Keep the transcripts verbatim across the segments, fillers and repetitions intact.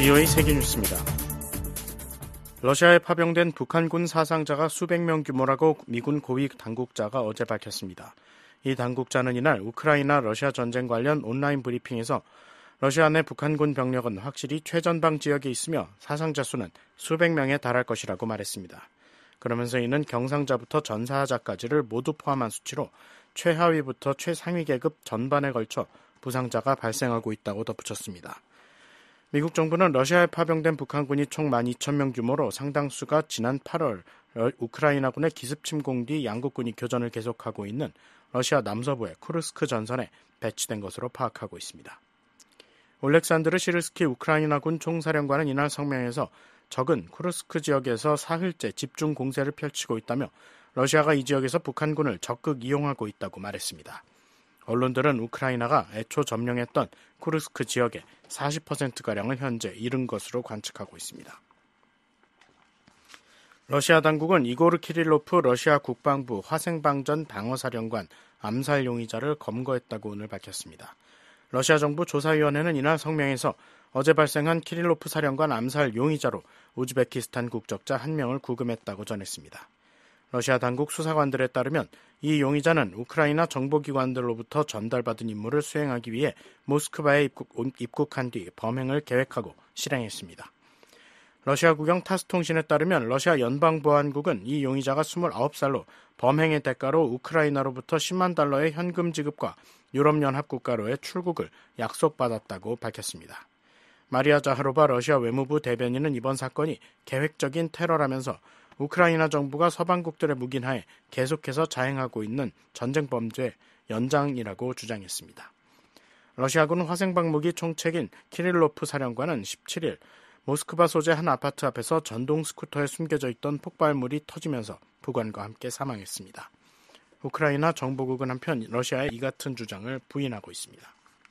브이오에이 세계뉴스입니다. 러시아에 파병된 북한군 사상자가 수백 명 규모라고 미군 고위 당국자가 어제 밝혔습니다. 이 당국자는 이날 우크라이나 러시아 전쟁 관련 온라인 브리핑에서 러시아 내 북한군 병력은 확실히 최전방 지역에 있으며 사상자 수는 수백 명에 달할 것이라고 말했습니다. 그러면서 이는 경상자부터 전사자까지를 모두 포함한 수치로 최하위부터 최상위 계급 전반에 걸쳐 부상자가 발생하고 있다고 덧붙였습니다. 미국 정부는 러시아에 파병된 북한군이 총 만 이천 명 규모로 상당수가 지난 팔월 우크라이나군의 기습 침공 뒤 양국군이 교전을 계속하고 있는 러시아 남서부의 쿠르스크 전선에 배치된 것으로 파악하고 있습니다. 올렉산드르 시르스키 우크라이나군 총사령관은 이날 성명에서 적은 쿠르스크 지역에서 사흘째 집중 공세를 펼치고 있다며 러시아가 이 지역에서 북한군을 적극 이용하고 있다고 말했습니다. 언론들은 우크라이나가 애초 점령했던 쿠르스크 지역의 사십 퍼센트가량을 현재 잃은 것으로 관측하고 있습니다. 러시아 당국은 이고르 키릴로프 러시아 국방부 화생방전 방어사령관 암살 용의자를 검거했다고 오늘 밝혔습니다. 러시아 정부 조사위원회는 이날 성명에서 어제 발생한 키릴로프 사령관 암살 용의자로 우즈베키스탄 국적자 한 명을 구금했다고 전했습니다. 러시아 당국 수사관들에 따르면 이 용의자는 우크라이나 정보기관들로부터 전달받은 임무를 수행하기 위해 모스크바에 입국, 입국한 뒤 범행을 계획하고 실행했습니다. 러시아 국영 타스통신에 따르면 러시아 연방보안국은 이 용의자가 스물아홉 살로 범행의 대가로 우크라이나로부터 십만 달러의 현금 지급과 유럽연합 국가로의 출국을 약속받았다고 밝혔습니다. 마리아 자하로바 러시아 외무부 대변인은 이번 사건이 계획적인 테러라면서 우크라이나 정부가 서방국들의 묵인하에 계속해서 자행하고 있는 전쟁 범죄 연장이라고 주장했습니다. 러시아군 화생방무기 총책인 키릴로프 사령관은 십칠일 모스크바 소재 한 아파트 앞에서 전동 스쿠터에 숨겨져 있던 폭발물이 터지면서 부관과 함께 사망했습니다. 우크라이나 정보국은 한편 러시아의 이 같은 주장을 부인하고 있습니다.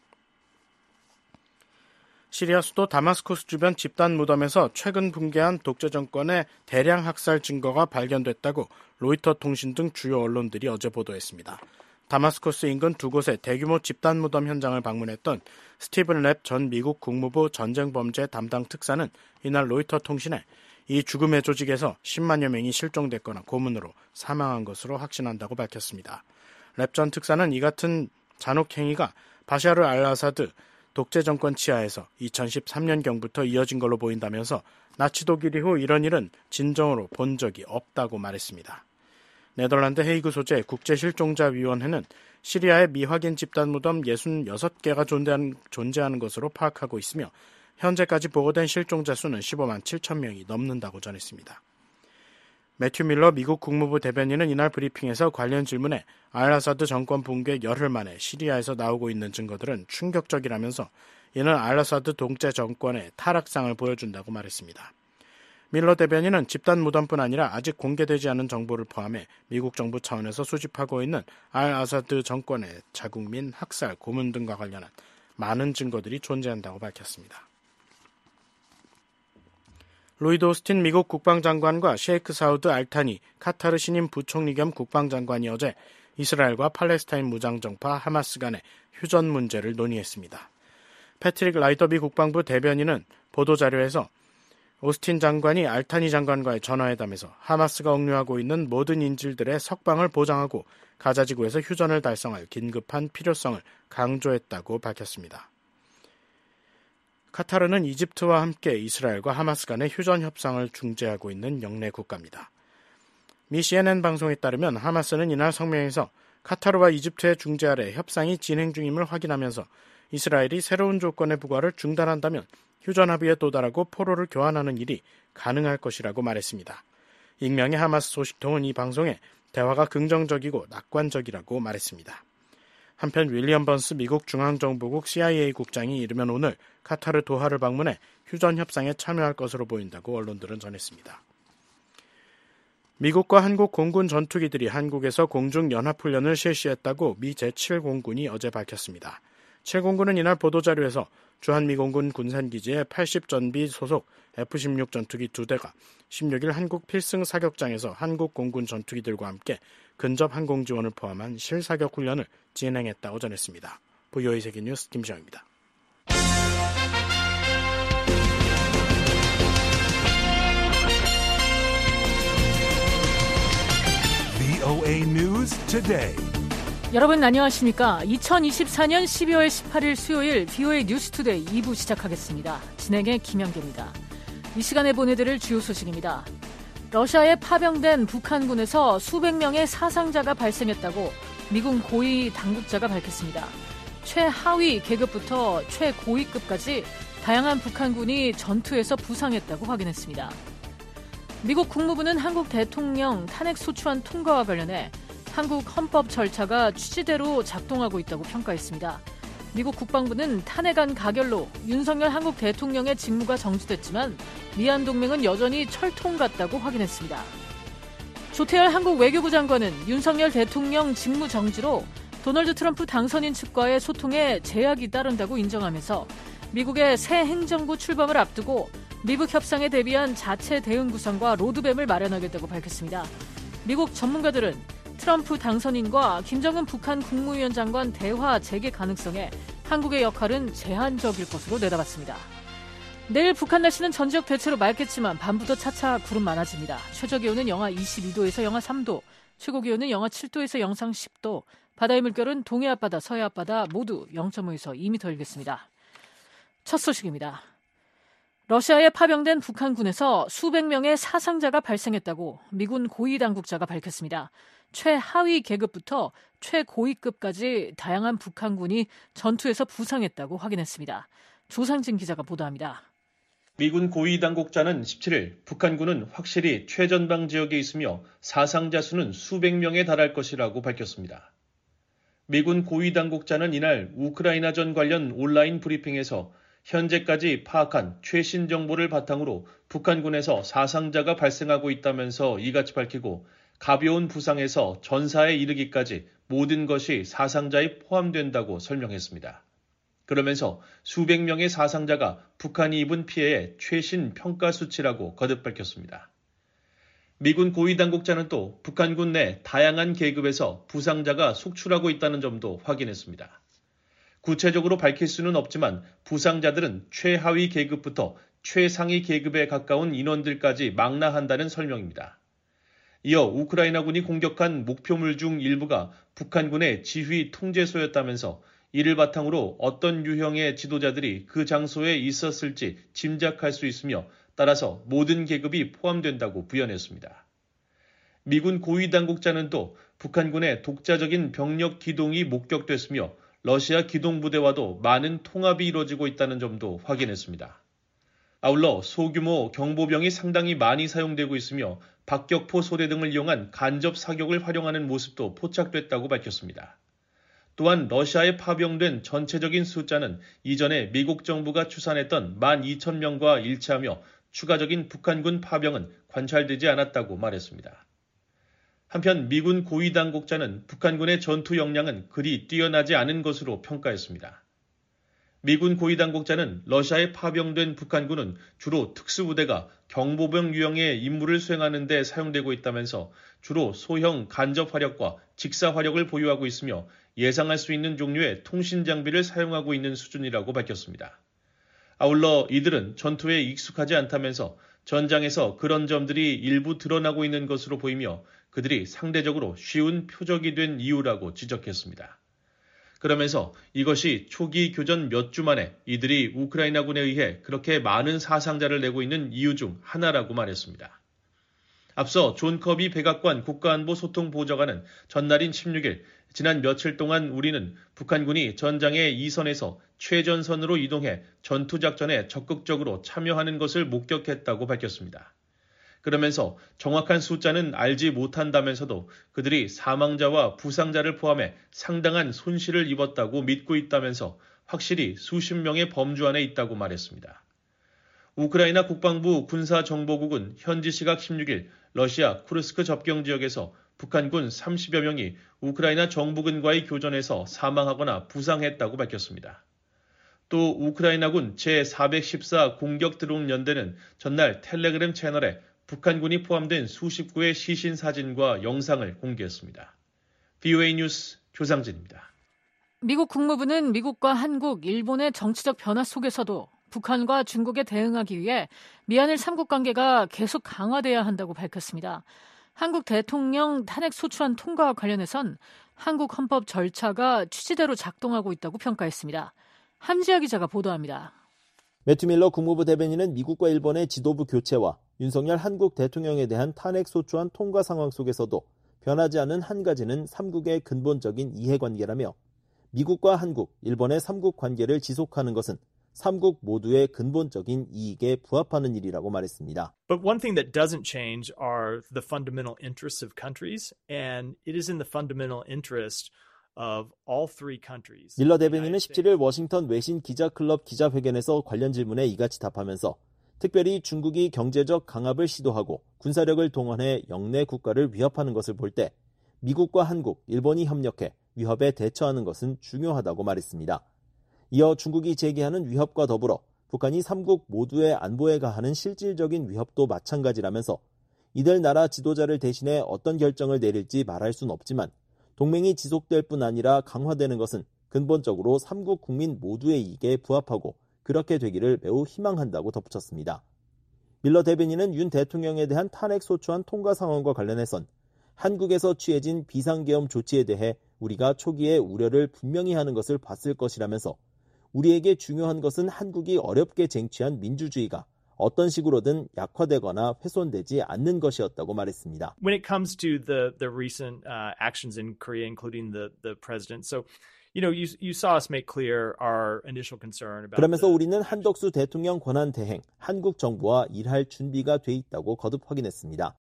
시리아 수도 다마스커스 주변 집단 무덤에서 최근 붕괴한 독재 정권의 대량 학살 증거가 발견됐다고 로이터 통신 등 주요 언론들이 어제 보도했습니다. 다마스커스 인근 두 곳의 대규모 집단 무덤 현장을 방문했던 스티븐 랩 전 미국 국무부 전쟁범죄 담당 특사는 이날 로이터 통신에 이 죽음의 조직에서 십만여 명이 실종됐거나 고문으로 사망한 것으로 확신한다고 밝혔습니다. 랩 전 특사는 이 같은 잔혹행위가 바샤르 알 아사드 독재 정권 치하에서 이천십삼년경부터 이어진 걸로 보인다면서 나치 독일 이후 이런 일은 진정으로 본 적이 없다고 말했습니다. 네덜란드 헤이그 소재 국제실종자위원회는 시리아의 미확인 집단 무덤 육십육 개가 존재하는, 존재하는 것으로 파악하고 있으며 현재까지 보고된 실종자 수는 십오만 칠천 명이 넘는다고 전했습니다. 매튜 밀러 미국 국무부 대변인은 이날 브리핑에서 관련 질문에 알-아사드 정권 붕괴 열흘 만에 시리아에서 나오고 있는 증거들은 충격적이라면서 이는 알-아사드 독재 정권의 타락상을 보여준다고 말했습니다. 밀러 대변인은 집단 무덤뿐 아니라 아직 공개되지 않은 정보를 포함해 미국 정부 차원에서 수집하고 있는 알-아사드 정권의 자국민 학살, 고문 등과 관련한 많은 증거들이 존재한다고 밝혔습니다. 로이드 오스틴 미국 국방장관과 셰이크 사우드 알타니 카타르 신임 부총리 겸 국방장관이 어제 이스라엘과 팔레스타인 무장정파 하마스 간의 휴전 문제를 논의했습니다. 패트릭 라이더비 국방부 대변인은 보도자료에서 오스틴 장관이 알타니 장관과의 전화회담에서 하마스가 억류하고 있는 모든 인질들의 석방을 보장하고 가자지구에서 휴전을 달성할 긴급한 필요성을 강조했다고 밝혔습니다. 카타르는 이집트와 함께 이스라엘과 하마스 간의 휴전 협상을 중재하고 있는 영내 국가입니다. 미 씨엔엔 방송에 따르면 하마스는 이날 성명에서 카타르와 이집트의 중재 아래 협상이 진행 중임을 확인하면서 이스라엘이 새로운 조건의 부과를 중단한다면 휴전 합의에 도달하고 포로를 교환하는 일이 가능할 것이라고 말했습니다. 익명의 하마스 소식통은 이 방송에 대화가 긍정적이고 낙관적이라고 말했습니다. 한편 윌리엄 번스 미국 중앙정보국 씨아이에이 국장이 이르면 오늘 카타르 도하를 방문해 휴전 협상에 참여할 것으로 보인다고 언론들은 전했습니다. 미국과 한국 공군 전투기들이 한국에서 공중연합훈련을 실시했다고 미 제칠 공군이 어제 밝혔습니다. 칠 공군은 이날 보도자료에서 주한미공군 군산기지의 팔십 전비 소속 에프 십육 전투기 두 대가 십육일 한국 필승 사격장에서 한국 공군 전투기들과 함께 근접 항공 지원을 포함한 실사격 훈련을 진행했다고 전했습니다. 브이오에이 세계뉴스 김시영입니다. 브이오에이 News Today. 여러분 안녕하십니까? 이천이십사년 십이월 십팔일 수요일 브이오에이 뉴스 투데이 이 부 시작하겠습니다. 진행의 김영계입니다. 이 시간에 보내드릴 주요 소식입니다. 러시아에 파병된 북한군에서 수백 명의 사상자가 발생했다고 미군 고위 당국자가 밝혔습니다. 최하위 계급부터 최고위급까지 다양한 북한군이 전투에서 부상했다고 확인했습니다. 미국 국무부는 한국 대통령 탄핵소추안 통과와 관련해 한국 헌법 절차가 취지대로 작동하고 있다고 평가했습니다. 미국 국방부는 탄핵안 가결로 윤석열 한국 대통령의 직무가 정지됐지만 미한동맹은 여전히 철통 같다고 확인했습니다. 조태열 한국 외교부 장관은 윤석열 대통령 직무 정지로 도널드 트럼프 당선인 측과의 소통에 제약이 따른다고 인정하면서 미국의 새 행정부 출범을 앞두고 미북 협상에 대비한 자체 대응 구상과 로드맵을 마련하겠다고 밝혔습니다. 미국 전문가들은 트럼프 당선인과 김정은 북한 국무위원장 간 대화 재개 가능성에 한국의 역할은 제한적일 것으로 내다봤습니다. 내일 북한 날씨는 전지역 대체로 맑겠지만 밤부터 차차 구름 많아집니다. 최저기온은 영하 이십이도에서 영하 삼도, 최고기온은 영하 칠도에서 영상 십도, 바다의 물결은 동해 앞바다, 서해 앞바다 모두 영점오에서 이 미터 일겠습니다. 첫 소식입니다. 러시아에 파병된 북한군에서 수백 명의 사상자가 발생했다고 미군 고위 당국자가 밝혔습니다. 최하위 계급부터 최고위급까지 다양한 북한군이 전투에서 부상했다고 확인했습니다. 조상진 기자가 보도합니다. 미군 고위 당국자는 십칠일 북한군은 확실히 최전방 지역에 있으며 사상자 수는 수백 명에 달할 것이라고 밝혔습니다. 미군 고위 당국자는 이날 우크라이나전 관련 온라인 브리핑에서 현재까지 파악한 최신 정보를 바탕으로 북한군에서 사상자가 발생하고 있다면서 이같이 밝히고 가벼운 부상에서 전사에 이르기까지 모든 것이 사상자에 포함된다고 설명했습니다. 그러면서 수백 명의 사상자가 북한이 입은 피해의 최신 평가 수치라고 거듭 밝혔습니다. 미군 고위 당국자는 또 북한군 내 다양한 계급에서 부상자가 속출하고 있다는 점도 확인했습니다. 구체적으로 밝힐 수는 없지만 부상자들은 최하위 계급부터 최상위 계급에 가까운 인원들까지 망라한다는 설명입니다. 이어 우크라이나군이 공격한 목표물 중 일부가 북한군의 지휘 통제소였다면서 이를 바탕으로 어떤 유형의 지도자들이 그 장소에 있었을지 짐작할 수 있으며 따라서 모든 계급이 포함된다고 부연했습니다. 미군 고위 당국자는 또 북한군의 독자적인 병력 기동이 목격됐으며 러시아 기동부대와도 많은 통합이 이루어지고 있다는 점도 확인했습니다. 아울러 소규모 경보병이 상당히 많이 사용되고 있으며 박격포 소대 등을 이용한 간접 사격을 활용하는 모습도 포착됐다고 밝혔습니다. 또한 러시아에 파병된 전체적인 숫자는 이전에 미국 정부가 추산했던 만 이천 명과 일치하며 추가적인 북한군 파병은 관찰되지 않았다고 말했습니다. 한편 미군 고위 당국자는 북한군의 전투 역량은 그리 뛰어나지 않은 것으로 평가했습니다. 미군 고위 당국자는 러시아에 파병된 북한군은 주로 특수부대가 경보병 유형의 임무를 수행하는 데 사용되고 있다면서 주로 소형 간접 화력과 직사 화력을 보유하고 있으며 예상할 수 있는 종류의 통신 장비를 사용하고 있는 수준이라고 밝혔습니다. 아울러 이들은 전투에 익숙하지 않다면서 전장에서 그런 점들이 일부 드러나고 있는 것으로 보이며 그들이 상대적으로 쉬운 표적이 된 이유라고 지적했습니다. 그러면서 이것이 초기 교전 몇 주 만에 이들이 우크라이나군에 의해 그렇게 많은 사상자를 내고 있는 이유 중 하나라고 말했습니다. 앞서 존 커비 백악관 국가안보 소통보좌관은 전날인 십육일 지난 며칠 동안 우리는 북한군이 전장의 이선에서 최전선으로 이동해 전투작전에 적극적으로 참여하는 것을 목격했다고 밝혔습니다. 그러면서 정확한 숫자는 알지 못한다면서도 그들이 사망자와 부상자를 포함해 상당한 손실을 입었다고 믿고 있다면서 확실히 수십 명의 범주 안에 있다고 말했습니다. 우크라이나 국방부 군사정보국은 현지 시각 십육일 러시아 쿠르스크 접경 지역에서 북한군 삼십여 명이 우크라이나 정부군과의 교전에서 사망하거나 부상했다고 밝혔습니다. 또 우크라이나군 제사백십사 공격드론 연대는 전날 텔레그램 채널에 북한군이 포함된 수십 구의 시신 사진과 영상을 공개했습니다. 브이오에이 뉴스 조상진입니다. 미국 국무부는 미국과 한국, 일본의 정치적 변화 속에서도 북한과 중국에 대응하기 위해 미한일 삼국 관계가 계속 강화돼야 한다고 밝혔습니다. 한국 대통령 탄핵 소추안 통과와 관련해선 한국 헌법 절차가 취지대로 작동하고 있다고 평가했습니다. 함지아 기자가 보도합니다. 매튜 밀러 국무부 대변인은 미국과 일본의 지도부 교체와 윤석열 한국 대통령에 대한 탄핵 소추안 통과 상황 속에서도 변하지 않은 한 가지는 삼국의 근본적인 이해관계라며 미국과 한국, 일본의 삼국 관계를 지속하는 것은 삼국 모두의 근본적인 이익에 부합하는 일이라고 말했습니다. But one thing that doesn't change are the fundamental interests of countries, and it is in the fundamental interest of all three countries. 밀러 대변인은 십칠일 워싱턴 외신 기자클럽 기자회견에서 관련 질문에 이같이 답하면서 특별히 중국이 경제적 강압을 시도하고 군사력을 동원해 영내 국가를 위협하는 것을 볼 때 미국과 한국, 일본이 협력해 위협에 대처하는 것은 중요하다고 말했습니다. 이어 중국이 제기하는 위협과 더불어 북한이 삼국 모두의 안보에 가하는 실질적인 위협도 마찬가지라면서 이들 나라 지도자를 대신해 어떤 결정을 내릴지 말할 순 없지만 동맹이 지속될 뿐 아니라 강화되는 것은 근본적으로 삼국 국민 모두의 이익에 부합하고 그렇게 되기를 매우 희망한다고 덧붙였습니다. 밀러 대변인은 윤 대통령에 대한 탄핵 소추안 통과 상황과 관련해선 한국에서 취해진 비상계엄 조치에 대해 우리가 초기에 우려를 분명히 하는 것을 봤을 것이라면서 우리에게 중요한 것은 한국이 어렵게 쟁취한 민주주의가 어떤 식으로든 약화되거나 훼손되지 않는 것이었다고 말했습니다. When it comes to the the recent uh, actions in Korea, including the the president, so you know you you saw us make clear our initial concern about. 그러면서 the... 우리는 한덕수 대통령 권한 대행, 한국 정부와 일할 준비가 돼 있다고 거듭 확인했습니다.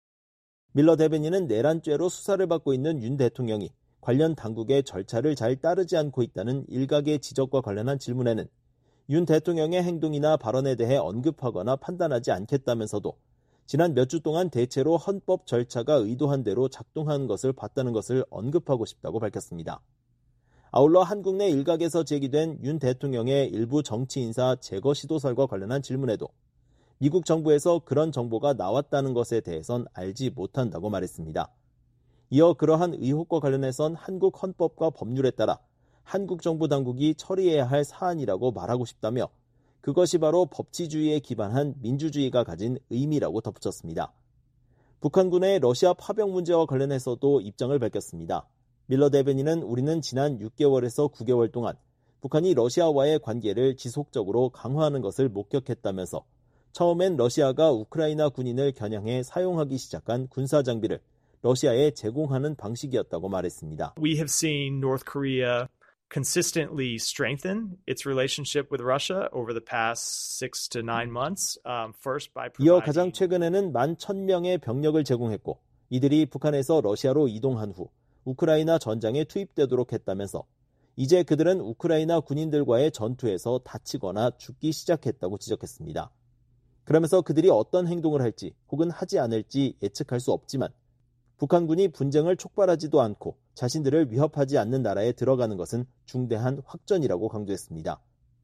밀러 대변인은 내란죄로 수사를 받고 있는 윤 대통령이 관련 당국의 절차를 잘 따르지 않고 있다는 일각의 지적과 관련한 질문에는 윤 대통령의 행동이나 발언에 대해 언급하거나 판단하지 않겠다면서도 지난 몇 주 동안 대체로 헌법 절차가 의도한 대로 작동한 것을 봤다는 것을 언급하고 싶다고 밝혔습니다. 아울러 한국 내 일각에서 제기된 윤 대통령의 일부 정치 인사 제거 시도설과 관련한 질문에도 미국 정부에서 그런 정보가 나왔다는 것에 대해선 알지 못한다고 말했습니다. 이어 그러한 의혹과 관련해선 한국 헌법과 법률에 따라 한국 정부 당국이 처리해야 할 사안이라고 말하고 싶다며 그것이 바로 법치주의에 기반한 민주주의가 가진 의미라고 덧붙였습니다. 북한군의 러시아 파병 문제와 관련해서도 입장을 밝혔습니다. 밀러 대변인은 우리는 지난 육 개월에서 구 개월 동안 북한이 러시아와의 관계를 지속적으로 강화하는 것을 목격했다면서 처음엔 러시아가 우크라이나 군인을 겨냥해 사용하기 시작한 군사장비를 러시아에 제공하는 방식이었다고 말했습니다. We have seen North Korea consistently strengthen its relationship with Russia over the past six to nine months. Um, first by providing... 이어 가장 최근에는 만 천 명의 병력을 제공했고 이들이 북한에서 러시아로 이동한 후 우크라이나 전장에 투입되도록 했다면서 이제 그들은 우크라이나 군인들과의 전투에서 다치거나 죽기 시작했다고 지적했습니다. 그러면서 그들이 어떤 행동을 할지 혹은 하지 않을지 예측할 수 없지만 북한군이 분쟁을 촉발하지도 않고 자신들을 위협하지 않는 나라에 들어가는 것은 중대한 확전이라고 강조했습니다.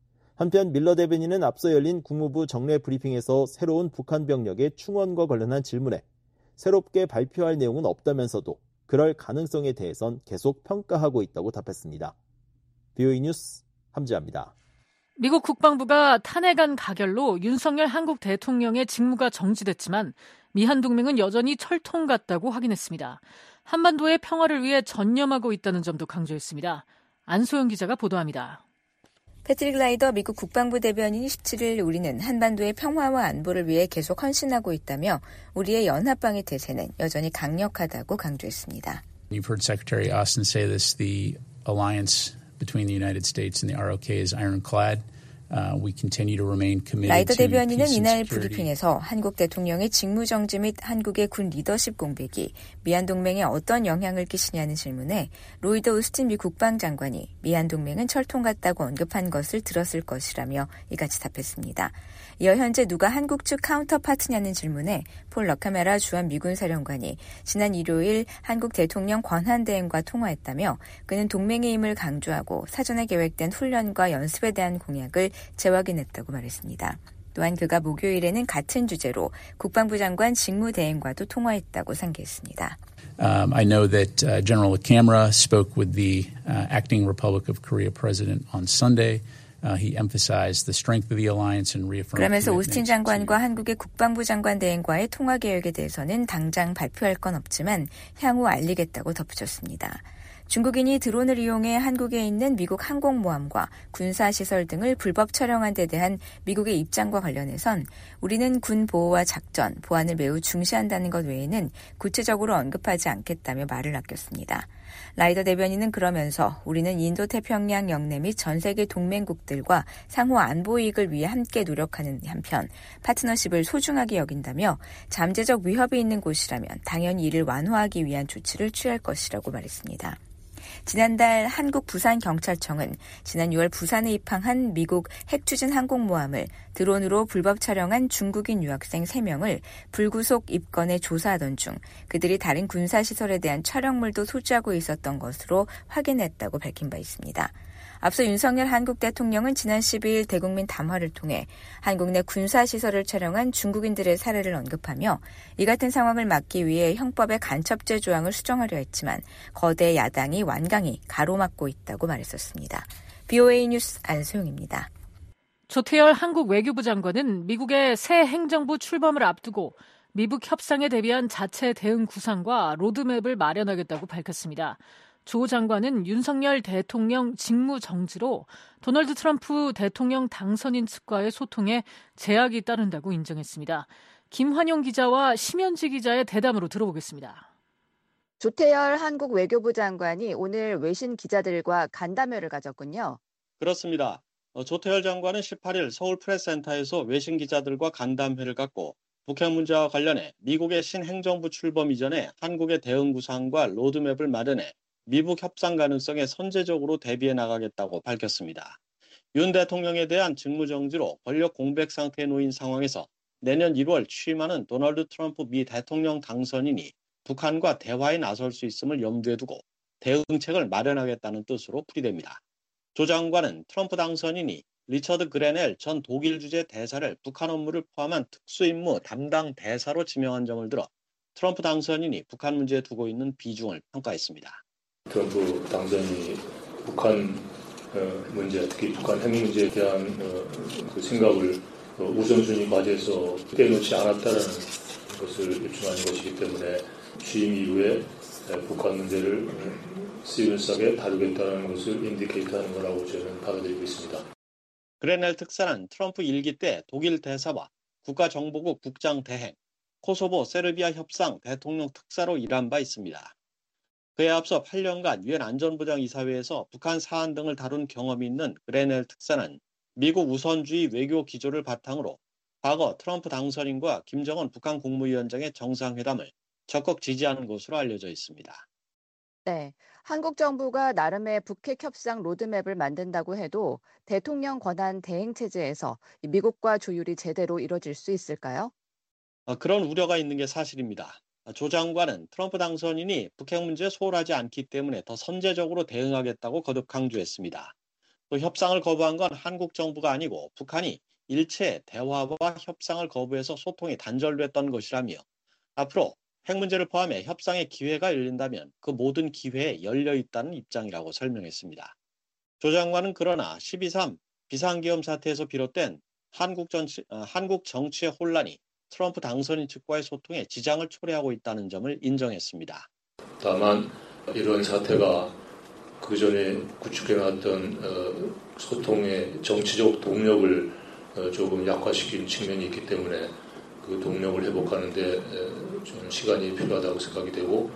한편 밀러 대변인은 앞서 열린 국무부 정례 브리핑에서 새로운 북한 병력의 충원과 관련한 질문에 새롭게 발표할 내용은 없다면서도 그럴 가능성에 대해선 계속 평가하고 있다고 답했습니다. 비오이 뉴스 함지아입니다. 미국 국방부가 탄핵안 가결로 윤석열 한국 대통령의 직무가 정지됐지만 미한 동맹은 여전히 철통 같다고 확인했습니다. 한반도의 평화를 위해 전념하고 있다는 점도 강조했습니다. 안소영 기자가 보도합니다. 패트릭 라이더 미국 국방부 대변인이 십칠일 우리는 한반도의 평화와 안보를 위해 계속 헌신하고 있다며 우리의 연합방위 태세는 여전히 강력하다고 강조했습니다. You've heard Secretary Austin say this, the alliance between the United States and the R O K is ironclad. Uh, we continue to remain committed 라이더 to 대변인은 peace and 이날 security. 브리핑에서 한국 대통령의 직무정지 및 한국의 군 리더십 공백이 미한 동맹에 어떤 영향을 끼치냐는 질문에 로이더 오스틴 미 국방장관이 미한 동맹은 철통 같다고 언급한 것을 들었을 것이라며 이같이 답했습니다. 이어 현재 누가 한국 측 카운터파트냐는 질문에 폴 러카메라 주한 미군 사령관이 지난 일요일 한국 대통령 권한대행과 통화했다며 그는 동맹의 힘을 강조하고 사전에 계획된 훈련과 연습에 대한 공약을 재확인했다고 말했습니다. 또한 그가 목요일에는 같은 주제로 국방부 장관 직무대행과도 통화했다고 상기했습니다. Um, I know that uh, General Camara spoke with the uh, acting Republic of Korea president on Sunday. Uh, he emphasized the strength of the alliance and reaffirmed. 그러면서 오스틴 장관과 한국의 국방부 장관 대행과의 통화 계획에 대해서는 당장 발표할 건 없지만 향후 알리겠다고 덧붙였습니다. 중국인이 드론을 이용해 한국에 있는 미국 항공모함과 군사시설 등을 불법 촬영한 데 대한 미국의 입장과 관련해선 우리는 군 보호와 작전, 보안을 매우 중시한다는 것 외에는 구체적으로 언급하지 않겠다며 말을 아꼈습니다. 라이더 대변인은 그러면서 우리는 인도태평양 영내 및 전 세계 동맹국들과 상호 안보 이익을 위해 함께 노력하는 한편 파트너십을 소중하게 여긴다며 잠재적 위협이 있는 곳이라면 당연히 이를 완화하기 위한 조치를 취할 것이라고 말했습니다. 지난달 한국 부산경찰청은 지난 유월 부산에 입항한 미국 핵추진 항공모함을 드론으로 불법 촬영한 중국인 유학생 세 명을 불구속 입건해 조사하던 중 그들이 다른 군사시설에 대한 촬영물도 소지하고 있었던 것으로 확인했다고 밝힌 바 있습니다. 앞서 윤석열 한국 대통령은 지난 십이일 대국민 담화를 통해 한국 내 군사시설을 촬영한 중국인들의 사례를 언급하며 이 같은 상황을 막기 위해 형법의 간첩죄 조항을 수정하려 했지만 거대 야당이 완강히 가로막고 있다고 말했었습니다. 비오에이 뉴스 안소영입니다. 조태열 한국 외교부 장관은 미국의 새 행정부 출범을 앞두고 미북 협상에 대비한 자체 대응 구상과 로드맵을 마련하겠다고 밝혔습니다. 조 장관은 윤석열 대통령 직무 정지로 도널드 트럼프 대통령 당선인 측과의 소통에 제약이 따른다고 인정했습니다. 김환용 기자와 심현지 기자의 대담으로 들어보겠습니다. 조태열 한국 외교부 장관이 오늘 외신 기자들과 간담회를 가졌군요. 그렇습니다. 조태열 장관은 십팔일 서울 프레스센터에서 외신 기자들과 간담회를 갖고 북핵 문제와 관련해 미국의 신행정부 출범 이전에 한국의 대응 구상과 로드맵을 마련해 미북 협상 가능성에 선제적으로 대비해 나가겠다고 밝혔습니다. 윤 대통령에 대한 직무정지로 권력 공백 상태에 놓인 상황에서 내년 일월 취임하는 도널드 트럼프 미 대통령 당선인이 북한과 대화에 나설 수 있음을 염두에 두고 대응책을 마련하겠다는 뜻으로 풀이됩니다. 조 장관은 트럼프 당선인이 리처드 그레넬 전 독일 주재 대사를 북한 업무를 포함한 특수임무 담당 대사로 지명한 점을 들어 트럼프 당선인이 북한 문제에 두고 있는 비중을 평가했습니다. 트럼프 당선인이 북한 문제, 특히 북한 핵 문제에 대한 그 생각을 우선순위 과제에서 빼놓지 않았다는 것을 입증하는 것이기 때문에 취임 이후에 북한 문제를 시리어스하게 다루겠다는 것을 인디케이트하는 거라고 저는 받아들이고 있습니다. 그레넬 특사는 트럼프 일기 때 독일 대사와 국가정보국 국장 대행, 코소보 세르비아 협상 대통령 특사로 일한 바 있습니다. 그에 앞서 팔 년간 유엔 안전보장 이사회에서 북한 사안 등을 다룬 경험이 있는 그레넬 특사는 미국 우선주의 외교 기조를 바탕으로 과거 트럼프 당선인과 김정은 북한 국무위원장의 정상회담을 적극 지지하는 것으로 알려져 있습니다. 네, 한국 정부가 나름의 북핵 협상 로드맵을 만든다고 해도 대통령 권한 대행 체제에서 미국과 조율이 제대로 이뤄질 수 있을까요? 그런 우려가 있는 게 사실입니다. 조 장관은 트럼프 당선인이 북핵 문제에 소홀하지 않기 때문에 더 선제적으로 대응하겠다고 거듭 강조했습니다. 또 협상을 거부한 건 한국 정부가 아니고 북한이 일체 대화와 협상을 거부해서 소통이 단절됐던 것이라며 앞으로 핵 문제를 포함해 협상의 기회가 열린다면 그 모든 기회에 열려 있다는 입장이라고 설명했습니다. 조 장관은 그러나 십이 삼 비상계엄 사태에서 비롯된 한국, 정치, 어, 한국 정치의 혼란이 트럼프 당선인 측과의 소통에 지장을 초래하고 있다는 점을 인정했습니다. 다만 이런 사태가 그전에 구축해놨던 어, 소통의 정치적 동력을 어, 조금 약화시킨 측면이 있기 때문에 그 동력을 회복하는 데 좀 시간이 필요하다고 생각이 되고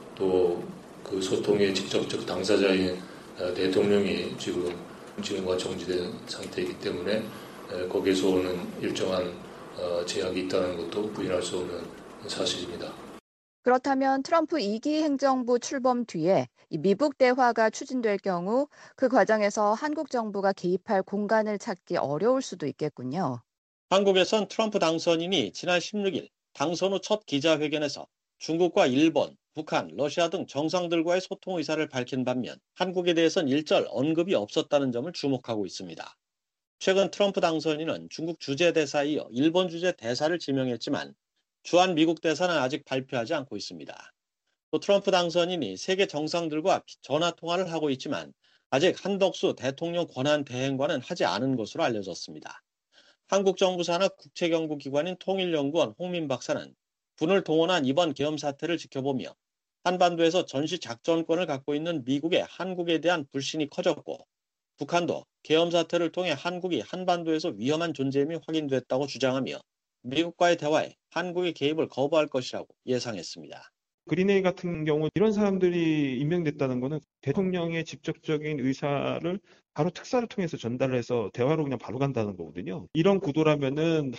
또 그 소통의 직접적 당사자인 어, 대통령이 지금 지금과 정지된 상태이기 때문에 에, 거기에서 오는 일정한 어, 제약이 있다는 것도 부인할 수 없는 사실입니다. 그렇다면 트럼프 이 기 행정부 출범 뒤에 이 미북 대화가 추진될 경우 그 과정에서 한국 정부가 개입할 공간을 찾기 어려울 수도 있겠군요. 한국에선 트럼프 당선인이 지난 십육 일 당선 후 첫 기자회견에서 중국과 일본, 북한, 러시아 등 정상들과의 소통 의사를 밝힌 반면 한국에 대해선 일절 언급이 없었다는 점을 주목하고 있습니다. 최근 트럼프 당선인은 중국 주재 대사에 이어 일본 주재 대사를 지명했지만 주한 미국 대사는 아직 발표하지 않고 있습니다. 또 트럼프 당선인이 세계 정상들과 전화 통화를 하고 있지만 아직 한덕수 대통령 권한 대행과는 하지 않은 것으로 알려졌습니다. 한국 정부 산하 국책연구기관인 통일연구원 홍민 박사는 군을 동원한 이번 계엄 사태를 지켜보며 한반도에서 전시 작전권을 갖고 있는 미국의 한국에 대한 불신이 커졌고 북한도 계엄 사태를 통해 한국이 한반도에서 위험한 존재임이 확인됐다고 주장하며 미국과의 대화에 한국의 개입을 거부할 것이라고 예상했습니다. 그린웨이 같은 경우 이런 사람들이 임명됐다는 것은 대통령의 직접적인 의사를 바로 특사를 통해서 전달해서 대화로 그냥 바로 간다는 거거든요. 이런 구도라면은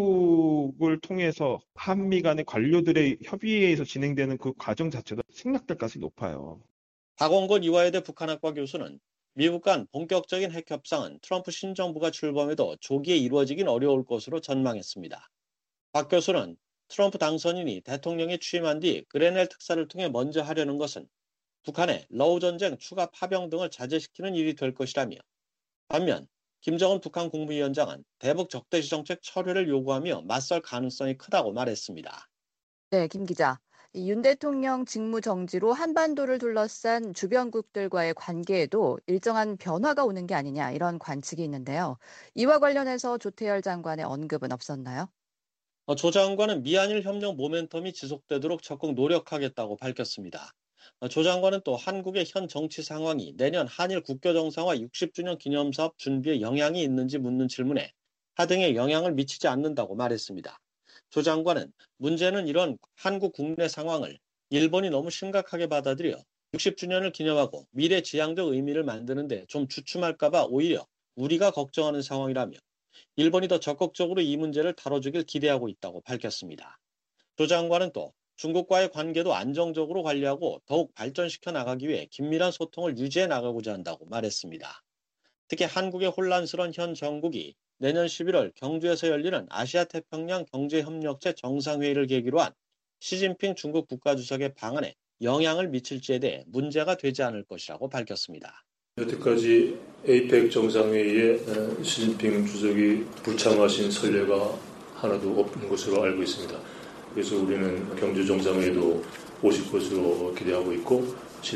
한국을 통해서 한미 간의 관료들의 협의에 의해서 진행되는 그 과정 자체도 생략될 가능성이 높아요. 박원건 이화여대 북한학과 교수는 미국 간 본격적인 핵 협상은 트럼프 신정부가 출범해도 조기에 이루어지긴 어려울 것으로 전망했습니다. 박 교수는 트럼프 당선인이 대통령에 취임한 뒤 그레넬 특사를 통해 먼저 하려는 것은 북한의 러우 전쟁 추가 파병 등을 자제시키는 일이 될 것이라며 반면 김정은 북한 국무위원장은 대북 적대시 정책 철회를 요구하며 맞설 가능성이 크다고 말했습니다. 네, 김 기자. 윤 대통령 직무 정지로 한반도를 둘러싼 주변국들과의 관계에도 일정한 변화가 오는 게 아니냐 이런 관측이 있는데요. 이와 관련해서 조태열 장관의 언급은 없었나요? 조 장관은 미한일 협력 모멘텀이 지속되도록 적극 노력하겠다고 밝혔습니다. 조 장관은 또 한국의 현 정치 상황이 내년 한일 국교 정상화 육십 주년 기념사업 준비에 영향이 있는지 묻는 질문에 하등에 영향을 미치지 않는다고 말했습니다. 조 장관은 문제는 이런 한국 국내 상황을 일본이 너무 심각하게 받아들여 육십 주년을 기념하고 미래 지향적 의미를 만드는데 좀 주춤할까 봐 오히려 우리가 걱정하는 상황이라며 일본이 더 적극적으로 이 문제를 다뤄주길 기대하고 있다고 밝혔습니다. 조 장관은 또 중국과의 관계도 안정적으로 관리하고 더욱 발전시켜 나가기 위해 긴밀한 소통을 유지해 나가고자 한다고 말했습니다. 특히 한국의 혼란스러운 현 정국이 내년 십일월 경주에서 열리는 아시아태평양 경제협력체 정상회의를 계기로 한 시진핑 중국 국가주석의 방안에 영향을 미칠지에 대해 문제가 되지 않을 것이라고 밝혔습니다. 여태까지 에이펙 정상회의에 시진핑 주석이 불참하신 선례가 하나도 없는 것으로 알고 있습니다. 그래서 우리는 경주 정상회의도 오실 것으로 기대하고 있고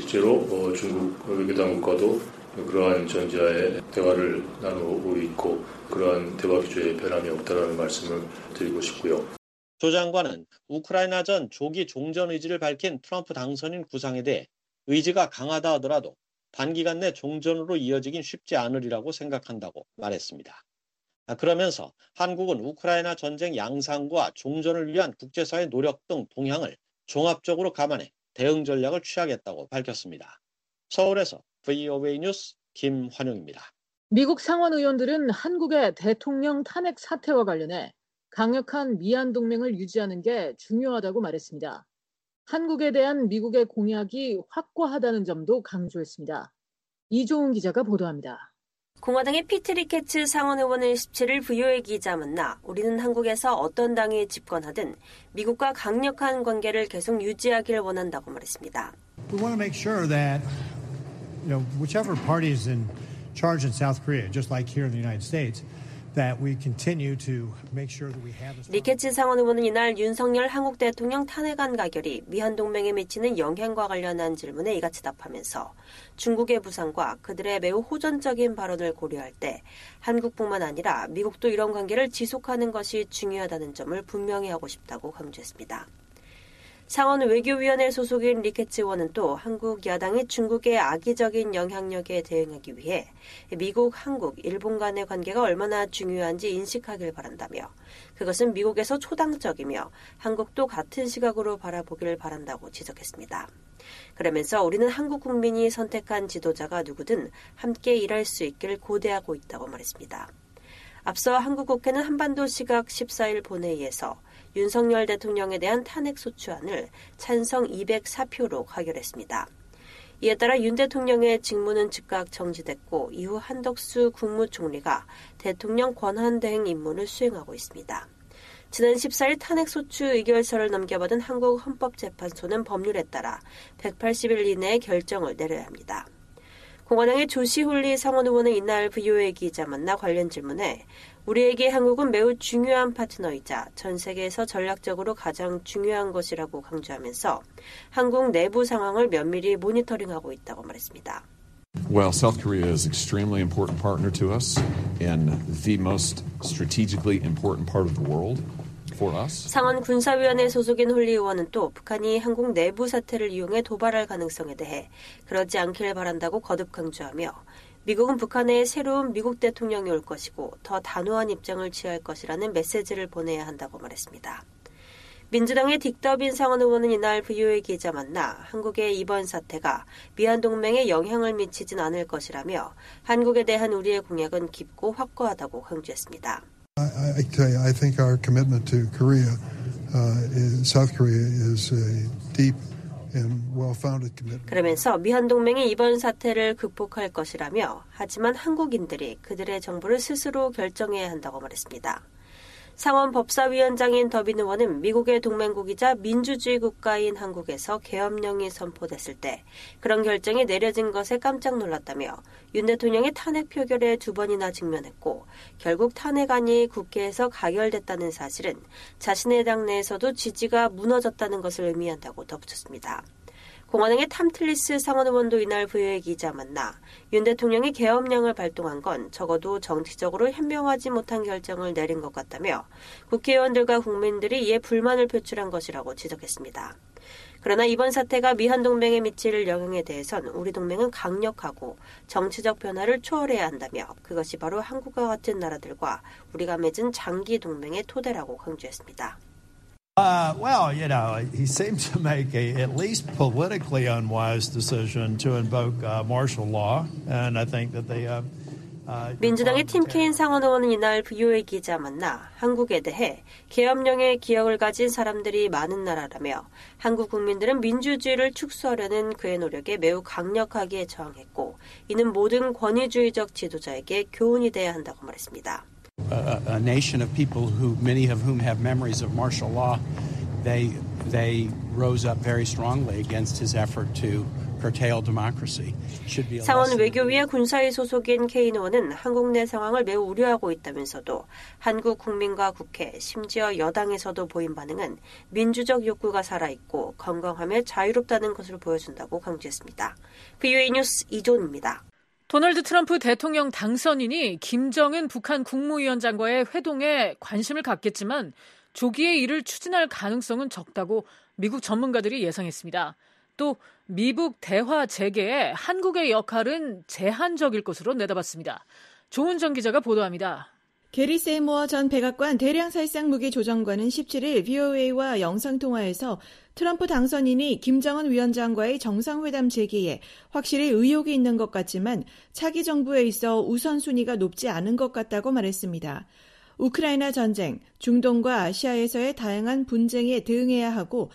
실제로 중국 외교당국과도 그러한 전제하에 대화를 나누고 있고 그러한 대화 기조에 변함이 없다는 말씀을 드리고 싶고요. 조 장관은 우크라이나전 조기 종전 의지를 밝힌 트럼프 당선인 구상에 대해 의지가 강하다 하더라도 단기간 내 종전으로 이어지긴 쉽지 않으리라고 생각한다고 말했습니다. 그러면서 한국은 우크라이나 전쟁 양상과 종전을 위한 국제사회 노력 등 동향을 종합적으로 감안해 대응 전략을 취하겠다고 밝혔습니다. 서울에서 브이오에이 뉴스 김환용입니다. 미국 상원 의원들은 한국의 대통령 탄핵 사태와 관련해 강력한 미한 동맹을 유지하는 게 중요하다고 말했습니다. 한국에 대한 미국의 공약이 확고하다는 점도 강조했습니다. 이종훈 기자가 보도합니다. 공화당의 피트 리케츠 상원 의원은 십칠일 브이오에이 기자 만나 우리는 한국에서 어떤 당이 집권하든 미국과 강력한 관계를 계속 유지하길 원한다고 말했습니다. We want to make sure that you know whichever party is in charge in South Korea, just like here in the United States, that we continue to make sure that we have this. 리케츠 상원 의원은 이날 윤석열 한국 대통령 탄핵안 가결이 미한 동맹에 미치는 영향과 관련한 질문에 이같이 답하면서 중국의 부상과 그들의 매우 호전적인 발언을 고려할 때 한국뿐만 아니라 미국도 이런 관계를 지속하는 것이 중요하다는 점을 분명히 하고 싶다고 강조했습니다. 상원 외교위원회 소속인 리케츠 의원은 또 한국 야당이 중국의 악의적인 영향력에 대응하기 위해 미국, 한국, 일본 간의 관계가 얼마나 중요한지 인식하길 바란다며 그것은 미국에서 초당적이며 한국도 같은 시각으로 바라보길 바란다고 지적했습니다. 그러면서 우리는 한국 국민이 선택한 지도자가 누구든 함께 일할 수 있길 고대하고 있다고 말했습니다. 앞서 한국 국회는 한반도 시각 십사일 본회의에서 윤석열 대통령에 대한 탄핵소추안을 찬성 이백사 표로 가결했습니다. 이에 따라 윤 대통령의 직무는 즉각 정지됐고 이후 한덕수 국무총리가 대통령 권한대행 임무를 수행하고 있습니다. 지난 십사일 탄핵소추 의결서를 넘겨받은 한국헌법재판소는 법률에 따라 백팔십 일 이내에 결정을 내려야 합니다. 공화당의 조시훌리 상원 의원은 이날 브이오에이 기자 만나 관련 질문에 우리에게 한국은 매우 중요한 파트너이자 전 세계에서 전략적으로 가장 중요한 것이라고 강조하면서 한국 내부 상황을 면밀히 모니터링하고 있다고 말했습니다. Well, South Korea is an extremely important partner to us in the most strategically important part of the world. 상원 군사위원회 소속인 홀리 의원은 또 북한이 한국 내부 사태를 이용해 도발할 가능성에 대해 그러지 않기를 바란다고 거듭 강조하며 미국은 북한에 새로운 미국 대통령이 올 것이고 더 단호한 입장을 취할 것이라는 메시지를 보내야 한다고 말했습니다. 민주당의 딕더빈 상원 의원은 이날 브이오에이 기자 만나 한국의 이번 사태가 미한 동맹에 영향을 미치진 않을 것이라며 한국에 대한 우리의 공약은 깊고 확고하다고 강조했습니다. I, I tell you, I think our commitment to Korea, uh, is, South Korea, is a deep and well-founded commitment. 그러면서 미한 동맹이 이번 사태를 극복할 것이라며 하지만 한국인들이 그들의 정부를 스스로 결정해야 한다고 말했습니다. 상원 법사위원장인 더빈 의원은 미국의 동맹국이자 민주주의 국가인 한국에서 계엄령이 선포됐을 때 그런 결정이 내려진 것에 깜짝 놀랐다며 윤 대통령의 탄핵 표결에 두 번이나 직면했고 결국 탄핵안이 국회에서 가결됐다는 사실은 자신의 당 내에서도 지지가 무너졌다는 것을 의미한다고 덧붙였습니다. 공화당의 탐 틸리스 상원 의원도 이날 브이오에이 기자 만나 윤 대통령이 계엄령을 발동한 건 적어도 정치적으로 현명하지 못한 결정을 내린 것 같다며 국회의원들과 국민들이 이에 불만을 표출한 것이라고 지적했습니다. 그러나 이번 사태가 미한 동맹에 미칠 영향에 대해선 우리 동맹은 강력하고 정치적 변화를 초월해야 한다며 그것이 바로 한국과 같은 나라들과 우리가 맺은 장기 동맹의 토대라고 강조했습니다. Uh, well, you know, he seemed to make a at least politically unwise decision to invoke uh, martial law, and I think that they. Uh, uh, 민주당의 팀 케인 상원 의원은 이날 브이오에이 기자 만나 한국에 대해 계엄령의 기억을 가진 사람들이 많은 나라라며 한국 국민들은 민주주의를 축소하려는 그의 노력에 매우 강력하게 저항했고 이는 모든 권위주의적 지도자에게 교훈이 돼야 한다고 말했습니다. A, a nation of people who, many of whom have memories of martial law, they they rose up very strongly against his effort to curtail democracy. 상원 외교위의 군사위 소속인 케인 의원은 한국 내 상황을 매우 우려하고 있다면서도 한국 국민과 국회, 심지어 여당에서도 보인 반응은 민주적 욕구가 살아있고 건강하며 자유롭다는 것을 보여준다고 강조했습니다. 브이오에이 뉴스 이존입니다. 도널드 트럼프 대통령 당선인이 김정은 북한 국무위원장과의 회동에 관심을 갖겠지만 조기에 이를 추진할 가능성은 적다고 미국 전문가들이 예상했습니다. 또 미북 대화 재개에 한국의 역할은 제한적일 것으로 내다봤습니다. 조은정 기자가 보도합니다. 게리 세이모어 전 백악관 대량살상 무기 조정관은 십칠일 브이오에이와 영상통화에서 트럼프 당선인이 김정은 위원장과의 정상회담 재개에 확실히 의욕이 있는 것 같지만 차기 정부에 있어 우선순위가 높지 않은 것 같다고 말했습니다. 우크라이나 전쟁, 중동과 아시아에서의 다양한 분쟁에 대응해야 하고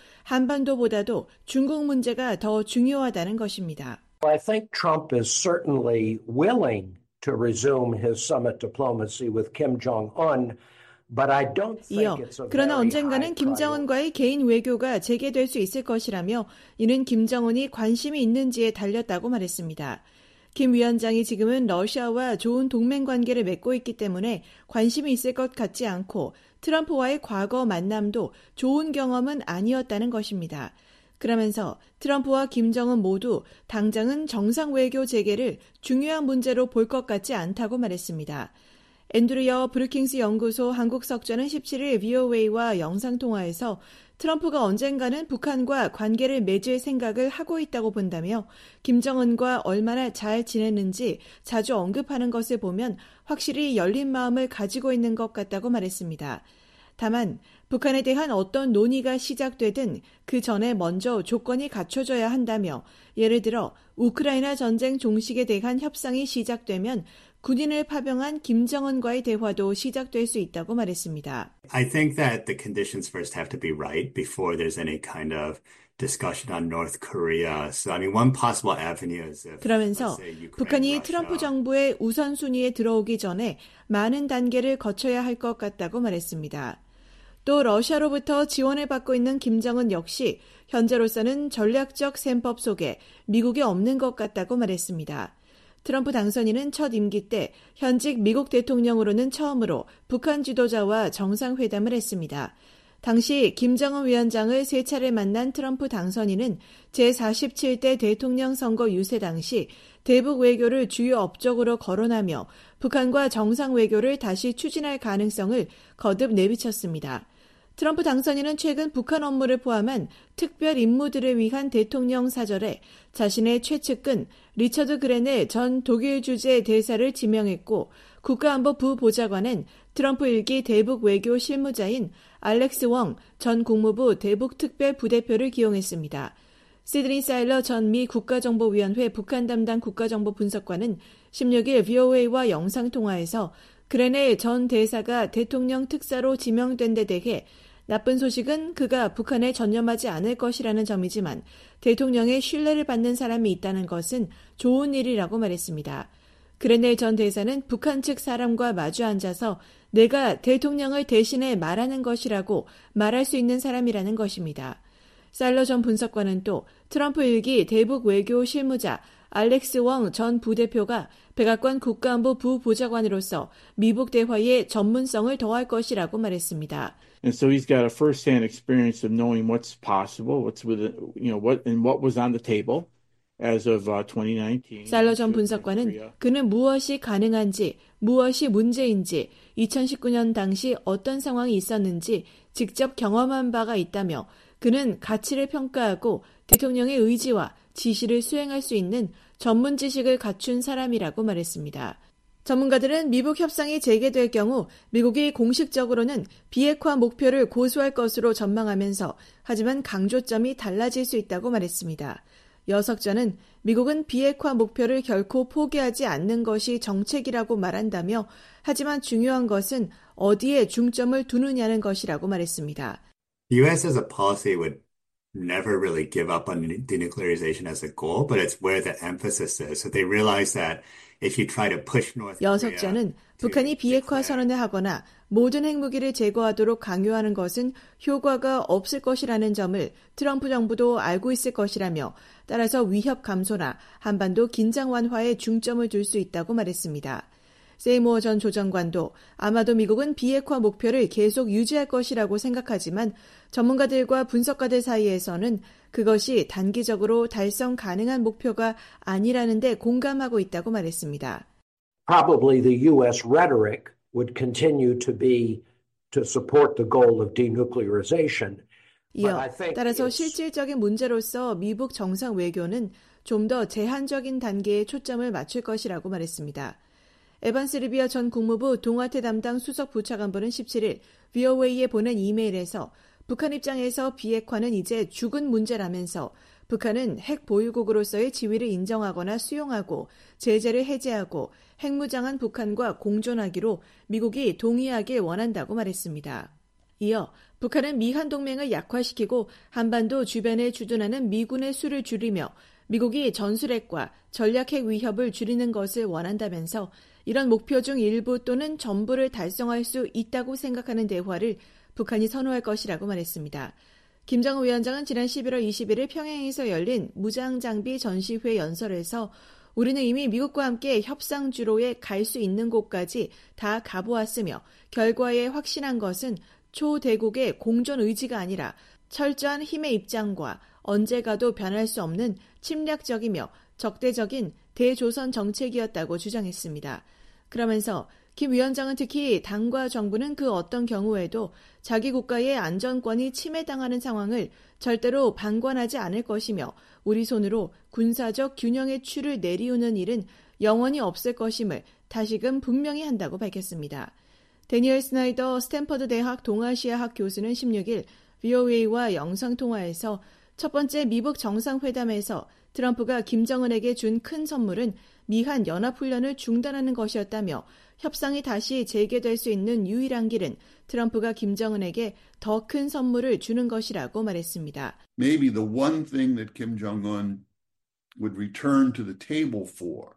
한반도보다도 중국 문제가 더 중요하다는 것입니다. I think Trump is certainly willing to resume his summit diplomacy with Kim Jong-un. But I don't think 이어 it's a 그러나 very 언젠가는 high 김정은과의 개인 외교가 재개될 수 있을 것이라며 이는 김정은이 관심이 있는지에 달렸다고 말했습니다. 김 위원장이 지금은 러시아와 좋은 동맹 관계를 맺고 있기 때문에 관심이 있을 것 같지 않고 트럼프와의 과거 만남도 좋은 경험은 아니었다는 것입니다. 그러면서 트럼프와 김정은 모두 당장은 정상 외교 재개를 중요한 문제로 볼 것 같지 않다고 말했습니다. 앤드류 여 브루킹스 연구소 한국석좌는 십칠일 브이오에이와 영상통화에서 트럼프가 언젠가는 북한과 관계를 맺을 생각을 하고 있다고 본다며 김정은과 얼마나 잘 지냈는지 자주 언급하는 것을 보면 확실히 열린 마음을 가지고 있는 것 같다고 말했습니다. 다만 북한에 대한 어떤 논의가 시작되든 그 전에 먼저 조건이 갖춰져야 한다며 예를 들어 우크라이나 전쟁 종식에 대한 협상이 시작되면 군인을 파병한 김정은과의 대화도 시작될 수 있다고 말했습니다. I think that the conditions first have to be right before there's any kind of discussion on North Korea. So I mean one possible avenue is if 그러면서 북한이 트럼프 정부의 우선순위에 들어오기 전에 많은 단계를 거쳐야 할 것 같다고 말했습니다. 또 러시아로부터 지원을 받고 있는 김정은 역시 현재로서는 전략적 셈법 속에 미국이 없는 것 같다고 말했습니다. 트럼프 당선인은 첫 임기 때 현직 미국 대통령으로는 처음으로 북한 지도자와 정상회담을 했습니다. 당시 김정은 위원장을 세 차례 만난 트럼프 당선인은 제사십칠 대 대통령 선거 유세 당시 대북 외교를 주요 업적으로 거론하며 북한과 정상 외교를 다시 추진할 가능성을 거듭 내비쳤습니다. 트럼프 당선인은 최근 북한 업무를 포함한 특별 임무들을 위한 대통령 사절에 자신의 최측근 리처드 그렌의 전 독일 주재 대사를 지명했고 국가안보 부보좌관은 트럼프 일기 대북 외교 실무자인 알렉스 웡 전 국무부 대북 특별 부대표를 기용했습니다. 시드니 사일러 전 미 국가정보위원회 북한 담당 국가정보 분석관은 십육일 브이오에이와 영상통화에서 그렌의 전 대사가 대통령 특사로 지명된 데 대해 나쁜 소식은 그가 북한에 전념하지 않을 것이라는 점이지만 대통령의 신뢰를 받는 사람이 있다는 것은 좋은 일이라고 말했습니다. 그레넬 전 대사는 북한 측 사람과 마주 앉아서 내가 대통령을 대신해 말하는 것이라고 말할 수 있는 사람이라는 것입니다. 살러 전 분석관은 또 트럼프 일기 대북 외교 실무자 알렉스 웡 전 부대표가 백악관 국가안보 부보좌관으로서 미북 대화의 전문성을 더할 것이라고 말했습니다. And so he's got a first-hand experience of knowing what's possible, what's with, you know, what and what was on the table as of uh, twenty nineteen. 살러 전 분석관은 그는 무엇이 가능한지, 무엇이 문제인지, 이천십구 년 당시 어떤 상황이 있었는지 직접 경험한 바가 있다며 그는 가치를 평가하고 대통령의 의지와 지시를 수행할 수 있는 전문 지식을 갖춘 사람이라고 말했습니다. 전문가들은 미북 협상이 재개될 경우 미국이 공식적으로는 비핵화 목표를 고수할 것으로 전망하면서 하지만 강조점이 달라질 수 있다고 말했습니다. 여석전은 미국은 비핵화 목표를 결코 포기하지 않는 것이 정책이라고 말한다며 하지만 중요한 것은 어디에 중점을 두느냐는 것이라고 말했습니다. The U S as a policy would never really give up on denuclearization as a goal, but it's where the emphasis is. So they realize that if you try to push North Korea, 여석자는 북한이 비핵화 선언을 하거나 모든 핵무기를 제거하도록 강요하는 것은 효과가 없을 것이라는 점을 트럼프 정부도 알고 있을 것이라며 따라서 위협 감소나 한반도 긴장 완화에 중점을 둘 수 있다고 말했습니다. 세이모어 전 조정관도 아마도 미국은 비핵화 목표를 계속 유지할 것이라고 생각하지만 전문가들과 분석가들 사이에서는 그것이 단기적으로 달성 가능한 목표가 아니라는 데 공감하고 있다고 말했습니다. Probably the U S rhetoric would continue to be to support the goal of denuclearization. 이어 따라서 실질적인 문제로서 미북 정상 외교는 좀 더 제한적인 단계에 초점을 맞출 것이라고 말했습니다. 에반스 리비어 전 국무부 동아태 담당 수석 부차관보는 십칠일 브이오에이에 보낸 이메일에서 북한 입장에서 비핵화는 이제 죽은 문제라면서 북한은 핵 보유국으로서의 지위를 인정하거나 수용하고 제재를 해제하고 핵무장한 북한과 공존하기로 미국이 동의하길 원한다고 말했습니다. 이어 북한은 미한 동맹을 약화시키고 한반도 주변에 주둔하는 미군의 수를 줄이며 미국이 전술핵과 전략핵 위협을 줄이는 것을 원한다면서 이런 목표 중 일부 또는 전부를 달성할 수 있다고 생각하는 대화를 북한이 선호할 것이라고 말했습니다. 김정은 위원장은 지난 십일월 이십일일 평양에서 열린 무장장비 전시회 연설에서 우리는 이미 미국과 함께 협상 주로에 갈 수 있는 곳까지 다 가보았으며 결과에 확신한 것은 초대국의 공존 의지가 아니라 철저한 힘의 입장과 언제 가도 변할 수 없는 침략적이며 적대적인 대조선 정책이었다고 주장했습니다. 그러면서 김 위원장은 특히 당과 정부는 그 어떤 경우에도 자기 국가의 안전권이 침해당하는 상황을 절대로 방관하지 않을 것이며 우리 손으로 군사적 균형의 추를 내리우는 일은 영원히 없을 것임을 다시금 분명히 한다고 밝혔습니다. 데니얼 스나이더 스탠퍼드 대학 동아시아학 교수는 십육일 브이오에이와 영상통화에서 첫 번째 미북 정상회담에서 트럼프가 김정은에게 준 큰 선물은 미한 연합훈련을 중단하는 것이었다며 협상이 다시 재개될 수 있는 유일한 길은 트럼프가 김정은에게 더 큰 선물을 주는 것이라고 말했습니다. Maybe the one thing that Kim Jong-un would return to the table for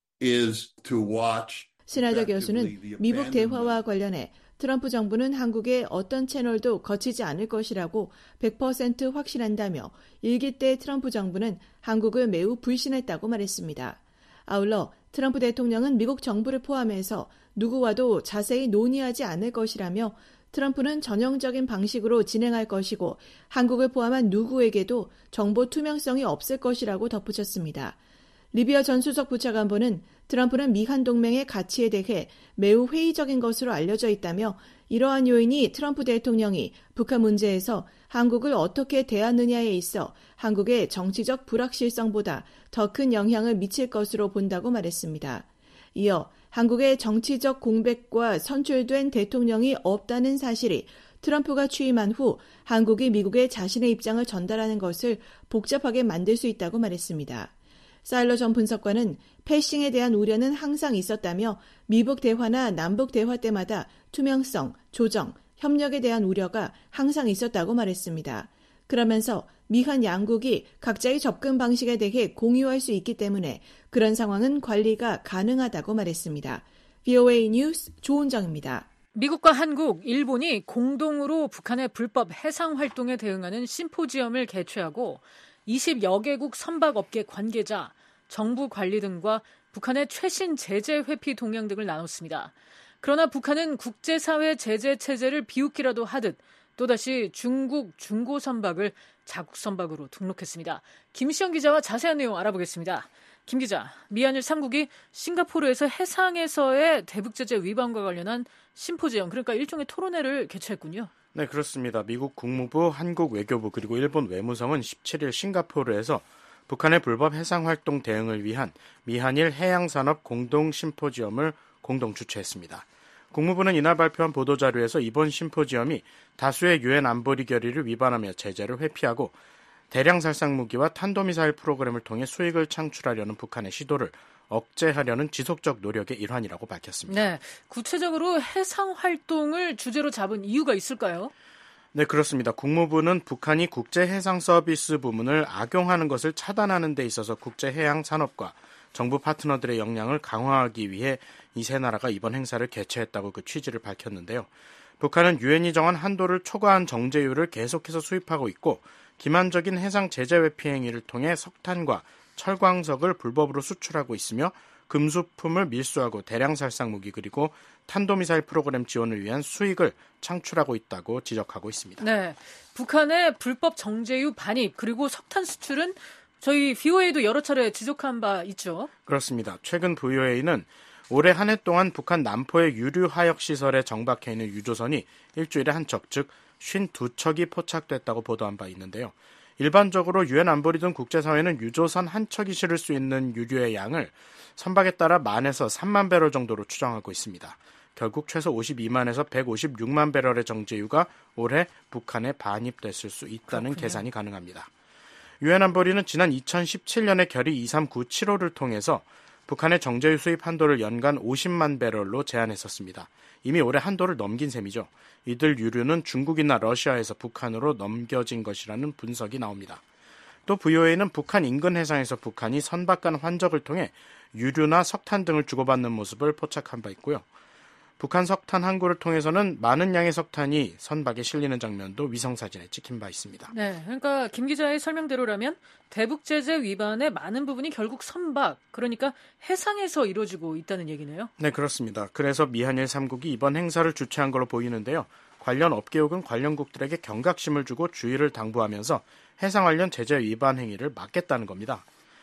is to watch 스나이더 교수는 미북 대화와 관련해 트럼프 정부는 한국의 어떤 채널도 거치지 않을 것이라고 백 퍼센트 확신한다며 일기 때 트럼프 정부는 한국을 매우 불신했다고 말했습니다. 아울러 트럼프 대통령은 미국 정부를 포함해서 누구와도 자세히 논의하지 않을 것이라며 트럼프는 전형적인 방식으로 진행할 것이고 한국을 포함한 누구에게도 정보 투명성이 없을 것이라고 덧붙였습니다. 리비어 전 수석 부차관보는 트럼프는 미한 동맹의 가치에 대해 매우 회의적인 것으로 알려져 있다며 이러한 요인이 트럼프 대통령이 북한 문제에서 한국을 어떻게 대하느냐에 있어 한국의 정치적 불확실성보다 더 큰 영향을 미칠 것으로 본다고 말했습니다. 이어 한국의 정치적 공백과 선출된 대통령이 없다는 사실이 트럼프가 취임한 후 한국이 미국에 자신의 입장을 전달하는 것을 복잡하게 만들 수 있다고 말했습니다. 사일러 전 분석관은 패싱에 대한 우려는 항상 있었다며 미북 대화나 남북 대화 때마다 투명성, 조정, 협력에 대한 우려가 항상 있었다고 말했습니다. 그러면서 미한 양국이 각자의 접근 방식에 대해 공유할 수 있기 때문에 그런 상황은 관리가 가능하다고 말했습니다. 브이오에이 뉴스 조은정입니다. 미국과 한국, 일본이 공동으로 북한의 불법 해상 활동에 대응하는 심포지엄을 개최하고 이십여 개국 선박업계 관계자, 정부 관리 등과 북한의 최신 제재 회피 동향 등을 나눴습니다. 그러나 북한은 국제사회 제재 체제를 비웃기라도 하듯 또다시 중국 중고 선박을 자국 선박으로 등록했습니다. 김시영 기자와 자세한 내용 알아보겠습니다. 김 기자, 미한일 삼 국이 싱가포르에서 해상에서의 대북 제재 위반과 관련한 심포지엄, 그러니까 일종의 토론회를 개최했군요. 네, 그렇습니다. 미국 국무부, 한국 외교부 그리고 일본 외무성은 십칠 일 싱가포르에서 북한의 불법 해상활동 대응을 위한 미한일 해양산업 공동 심포지엄을 공동 주최했습니다. 국무부는 이날 발표한 보도자료에서 이번 심포지엄이 다수의 유엔 안보리 결의를 위반하며 제재를 회피하고 대량 살상 무기와 탄도미사일 프로그램을 통해 수익을 창출하려는 북한의 시도를 억제하려는 지속적 노력의 일환이라고 밝혔습니다. 네, 구체적으로 해상 활동을 주제로 잡은 이유가 있을까요? 네, 그렇습니다. 국무부는 북한이 국제해상 서비스 부문을 악용하는 것을 차단하는 데 있어서 국제해양 산업과 정부 파트너들의 역량을 강화하기 위해 이 세 나라가 이번 행사를 개최했다고 그 취지를 밝혔는데요. 북한은 유엔이 정한 한도를 초과한 정제유를 계속해서 수입하고 있고 기만적인 해상 제재 회피 행위를 통해 석탄과 철광석을 불법으로 수출하고 있으며 금수품을 밀수하고 대량 살상 무기 그리고 탄도미사일 프로그램 지원을 위한 수익을 창출하고 있다고 지적하고 있습니다. 네, 북한의 불법 정제유 반입 그리고 석탄 수출은 저희 브이오에이도 여러 차례 지적한 바 있죠. 그렇습니다. 최근 브이오에이는 올해 한 해 동안 북한 남포의 유류 하역 시설에 정박해 있는 유조선이 일주일에 한 척, 즉 오십이 척이 포착됐다고 보도한 바 있는데요. 일반적으로 유엔 안보리 등 국제사회는 유조선 한 척이 실을 수 있는 유류의 양을 선박에 따라 만에서 삼만 배럴 정도로 추정하고 있습니다. 결국 최소 오십이만에서 백오십육만 배럴의 정제유가 올해 북한에 반입됐을 수 있다는 그렇군요. 계산이 가능합니다. 유엔 안보리는 지난 이천십칠 년에 결의 이삼구칠오를 통해서 북한의 정제유 수입 한도를 연간 오십만 배럴로 제한했었습니다. 이미 올해 한도를 넘긴 셈이죠. 이들 유류는 중국이나 러시아에서 북한으로 넘겨진 것이라는 분석이 나옵니다. 또 브이오에이는 북한 인근 해상에서 북한이 선박 간 환적을 통해 유류나 석탄 등을 주고받는 모습을 포착한 바 있고요. 북한 석탄 항구를 통해서는 많은 양의 석탄이 선박에 실리는 장면도 위성사진에 찍힌 바 있습니다. 네, 그러니까 김 기자의 설명대로라면 대북 제재 위반의 많은 부분이 결국 선박, 그러니까 해상에서 이루어지고 있다는 얘기네요. 네, 그렇습니다. 그래서 미한일 삼 국이 이번 행사를 주최한 걸로 보이는데요. 관련 업계역은 관련국들에게 경각심을 주고 주의를 당부하면서 해상 관련 제재 위반 행위를 막겠다는 겁니다.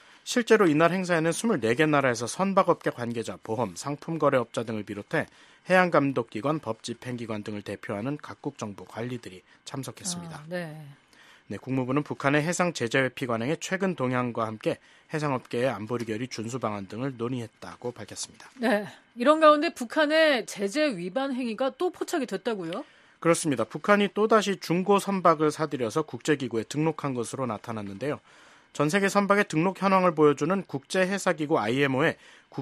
실제로 이날 행사에는 이십사 개 나라에서 선박업계 관계자, 보험, 상품거래업자 등을 비롯해 해양감독기관, 법집행기관 등을 대표하는 각국 정부 관리들이 참석했습니다. 아, 네. 네, 국무부는 북한의 해상 제재 회피 관행의 최근 동향과 함께 해상업계의 안보리 결의 준수 방안 등을 논의했다고 밝혔습니다. 네, 이런 가운데 북한의 제재 위반 행위가 또 포착이 됐다고요? 그렇습니다. 북한이 또다시 중고 선박을 사들여서 국제기구에 등록한 것으로 나타났는데요. 전 세계 선박의 등록 현황을 보여주는 국제해사기구 아이엠오의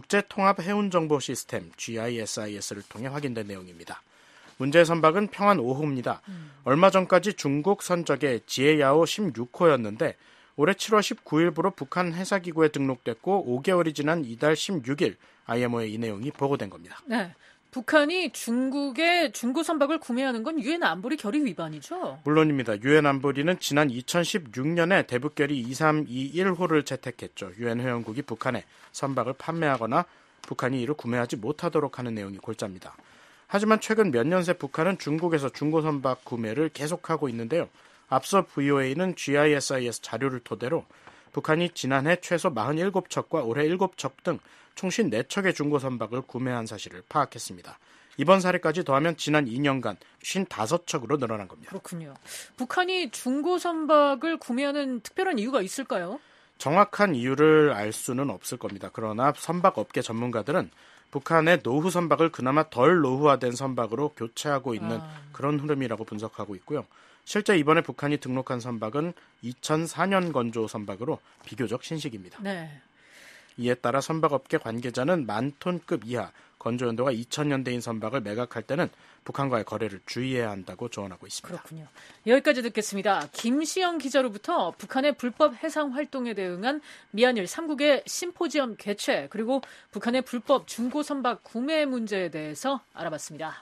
국제통합해운정보 시스템 지아이에스아이에스를 통해 확인된 내용입니다. 문제의 선박은 평안 오 호입니다. 음. 얼마 전까지 중국 선적의 지에야오 십육 호였는데 올해 칠월 십구일부로 북한 해사기구에 등록됐고 오 개월이 지난 이달 십육일 아이엠오에 이 내용이 보고된 겁니다. 네. 북한이 중국의 중고 선박을 구매하는 건 유엔 안보리 결의 위반이죠? 물론입니다. 유엔 안보리는 지난 이천십육 년에 대북 결의 이삼이일 호를 채택했죠. 유엔 회원국이 북한에 선박을 판매하거나 북한이 이를 구매하지 못하도록 하는 내용이 골자입니다. 하지만 최근 몇 년 새 북한은 중국에서 중고선박 구매를 계속하고 있는데요. 앞서 브이오에이는 지아이에스아이에스 자료를 토대로 북한이 지난해 최소 사십칠 척과 올해 일곱 척 등 총 오십사 척의 중고선박을 구매한 사실을 파악했습니다. 이번 사례까지 더하면 지난 이 년간 오십오 척으로 늘어난 겁니다. 그렇군요. 북한이 중고선박을 구매하는 특별한 이유가 있을까요? 정확한 이유를 알 수는 없을 겁니다. 그러나 선박업계 전문가들은 북한의 노후 선박을 그나마 덜 노후화된 선박으로 교체하고 있는 아. 그런 흐름이라고 분석하고 있고요. 실제 이번에 북한이 등록한 선박은 이천사 년 건조 선박으로 비교적 신식입니다. 네. 이에 따라 선박업계 관계자는 만 톤급 이하, 건조 연도가 이천 년대인 선박을 매각할 때는 북한과의 거래를 주의해야 한다고 조언하고 있습니다. 그렇군요. 여기까지 듣겠습니다. 김시영 기자로부터 북한의 불법 해상 활동에 대응한 미한일 삼 국의 심포지엄 개최, 그리고 북한의 불법 중고 선박 구매 문제에 대해서 알아봤습니다.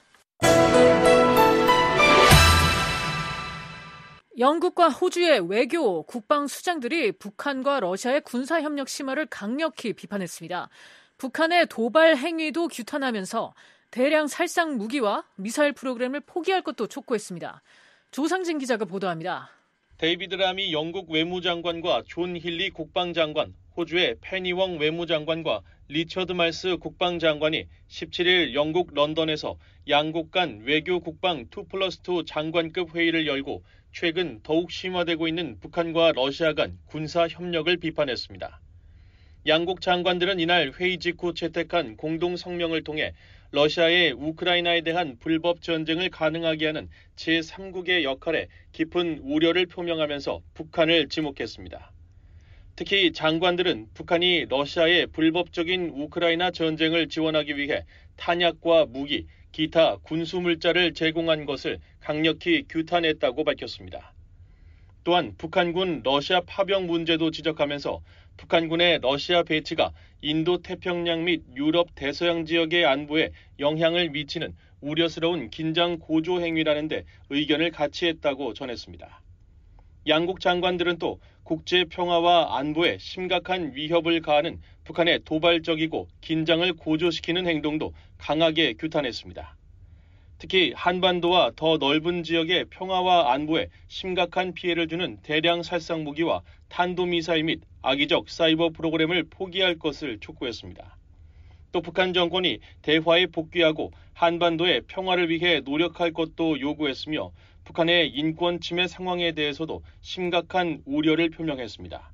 영국과 호주의 외교, 국방 수장들이 북한과 러시아의 군사협력 심화를 강력히 비판했습니다. 북한의 도발 행위도 규탄하면서 대량 살상 무기와 미사일 프로그램을 포기할 것도 촉구했습니다. 조상진 기자가 보도합니다. 데이비드 라미 영국 외무장관과 존 힐리 국방장관, 호주의 페니웡 외무장관과 리처드 말스 국방장관이 십칠 일 영국 런던에서 양국 간 외교 국방 투 플러스 투 장관급 회의를 열고 최근 더욱 심화되고 있는 북한과 러시아 간 군사 협력을 비판했습니다. 양국 장관들은 이날 회의 직후 채택한 공동 성명을 통해 러시아의 우크라이나에 대한 불법 전쟁을 가능하게 하는 제삼 국의 역할에 깊은 우려를 표명하면서 북한을 지목했습니다. 특히 장관들은 북한이 러시아의 불법적인 우크라이나 전쟁을 지원하기 위해 탄약과 무기, 기타 군수 물자를 제공한 것을 강력히 규탄했다고 밝혔습니다. 또한 북한군 러시아 파병 문제도 지적하면서 북한군의 러시아 배치가 인도 태평양 및 유럽 대서양 지역의 안보에 영향을 미치는 우려스러운 긴장 고조 행위라는 데 의견을 같이 했다고 전했습니다. 양국 장관들은 또 국제 평화와 안보에 심각한 위협을 가하는 북한의 도발적이고 긴장을 고조시키는 행동도 강하게 규탄했습니다. 특히 한반도와 더 넓은 지역의 평화와 안보에 심각한 피해를 주는 대량 살상 무기와 탄도미사일 및 악의적 사이버 프로그램을 포기할 것을 촉구했습니다. 또 북한 정권이 대화에 복귀하고 한반도의 평화를 위해 노력할 것도 요구했으며 북한의 인권 침해 상황에 대해서도 심각한 우려를 표명했습니다.